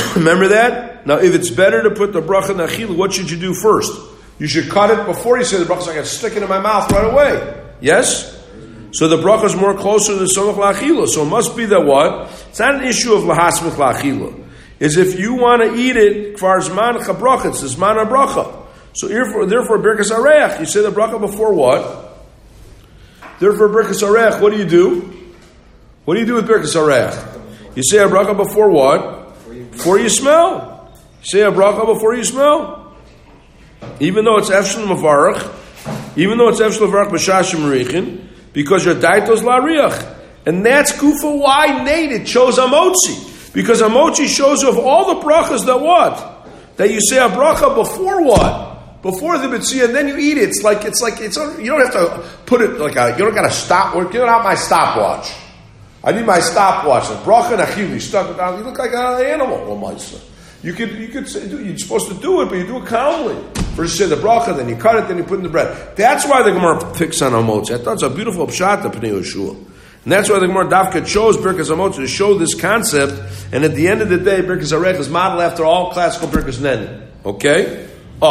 Remember that? Now, if it's better to put the bracha in the achila, what should you do first? You should cut it before you say the bracha, so I can stick it in my mouth right away. Yes? So the bracha is more closer to the samach la'achila. So it must be that what? It's not an issue of lahasmich la'achila. Is if you want to eat it, kvar zman chabracha, it's the zman bracha. So therefore, birkas areach, you say the bracha before what? Therefore, birkas areach, what do you do? What do you do with birkas areach? You say a bracha before what? Before you smell. You say a bracha before you smell. Even though it's efshel mavarach, even though it's efshel mavarach b'shashim reichin, because your daitos la'riach. And that's kufa why Nate it chose amotzi. Because amotzi shows you of all the brachas that what? That you say a bracha before what? Before the mitzvah, and then you eat it. It's like you don't have to put it like you don't got to stop. You don't have my stopwatch. I need my stopwatch. The bracha and achil, you stuck it down. You look like an animal. You could say, you're supposed to do it, but you do it calmly. First you say the bracha, then you cut it, then you put in the bread. That's why the Gemara picks on amotzi. I thought it's a beautiful pshat, the Pnei Yehoshua. And that's why the Gemara Dafka chose Birkas Hamotzi to show this concept. And at the end of the day, Birkas Harech is modeled after all classical Birkas Nen. Okay?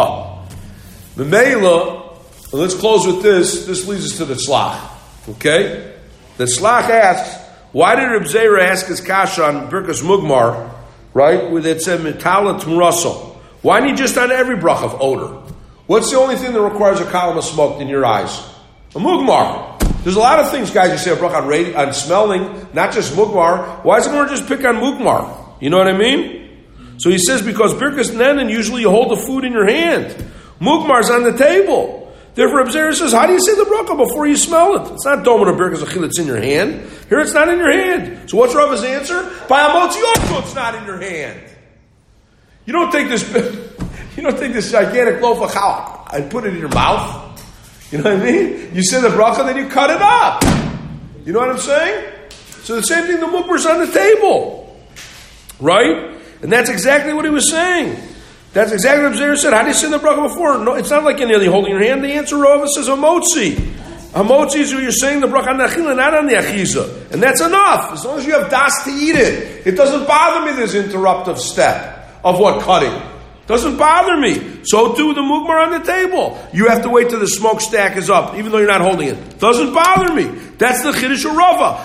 The Meila, let's close with this. This leads us to the Tzlach. Okay? The Tzlach asks, why did Reb Zera ask his kasha on Birkas Mugmar, right? Where it said Metala Tumraso. Why didn't he just on every brach of odor? What's the only thing that requires a column of smoke in your eyes? A Mugmar. There's a lot of things, guys, you say a bracha on smelling, not just mugmar. Why doesn't one just pick on mugmar? You know what I mean? So he says, because birkas nenen, usually you hold the food in your hand. Mugmar's on the table. Therefore, Abzera says, how do you say the bracha before you smell it? It's not domin or birkas achil, it's in your hand. Here it's not in your hand. So what's Rava's answer? By amotzi also it's not in your hand. You don't take this gigantic loaf of challah and put it in your mouth. You know what I mean? You say the bracha, then you cut it up. You know what I'm saying? So the same thing, the mukber's on the table. Right? And that's exactly what he was saying. That's exactly what Zera said. How do you say the bracha before? No, it's not like you're nearly holding your hand. The answer, Rava, says hamotzi. Hamotzi is where you're saying the bracha on the achila, not on the achiza. And that's enough. As long as you have das to eat it. It doesn't bother me this interruptive step of what? Cutting. Doesn't bother me. So too the mugmar on the table. You have to wait till the smokestack is up, even though you're not holding it. Doesn't bother me. That's the chiddush of Rava.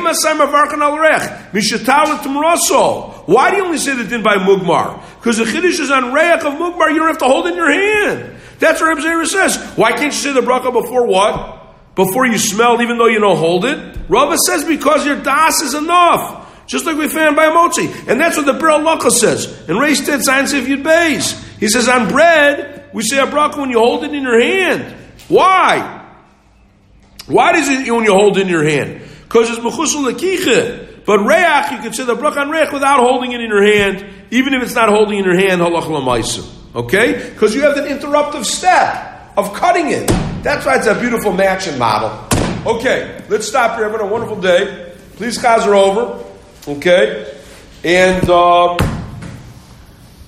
Why do you only say the din by mugmar? Because the chiddush is on reach of mugmar. You don't have to hold it in your hand. That's what Reb Zera says. Why can't you say the bracha before what? Before you smell, even though you don't hold it? Rava says because your das is enough. Just like we found by Motzi. And that's what the Bir Halacha says. And Reish Tet Zayin Sif Yud Beis. He says on bread, we say a bracha when you hold it in your hand. Why? Why does it when you hold it in your hand? Because it's mechusul lekiche. But reach, you can say the bracha on reach without holding it in your hand, even if it's not holding in your hand, halacha l'maisa. Okay? Because you have that interruptive step of cutting it. That's why it's a beautiful matching model. Okay, let's stop here. Have a wonderful day. Please, chaz are over. Okay? And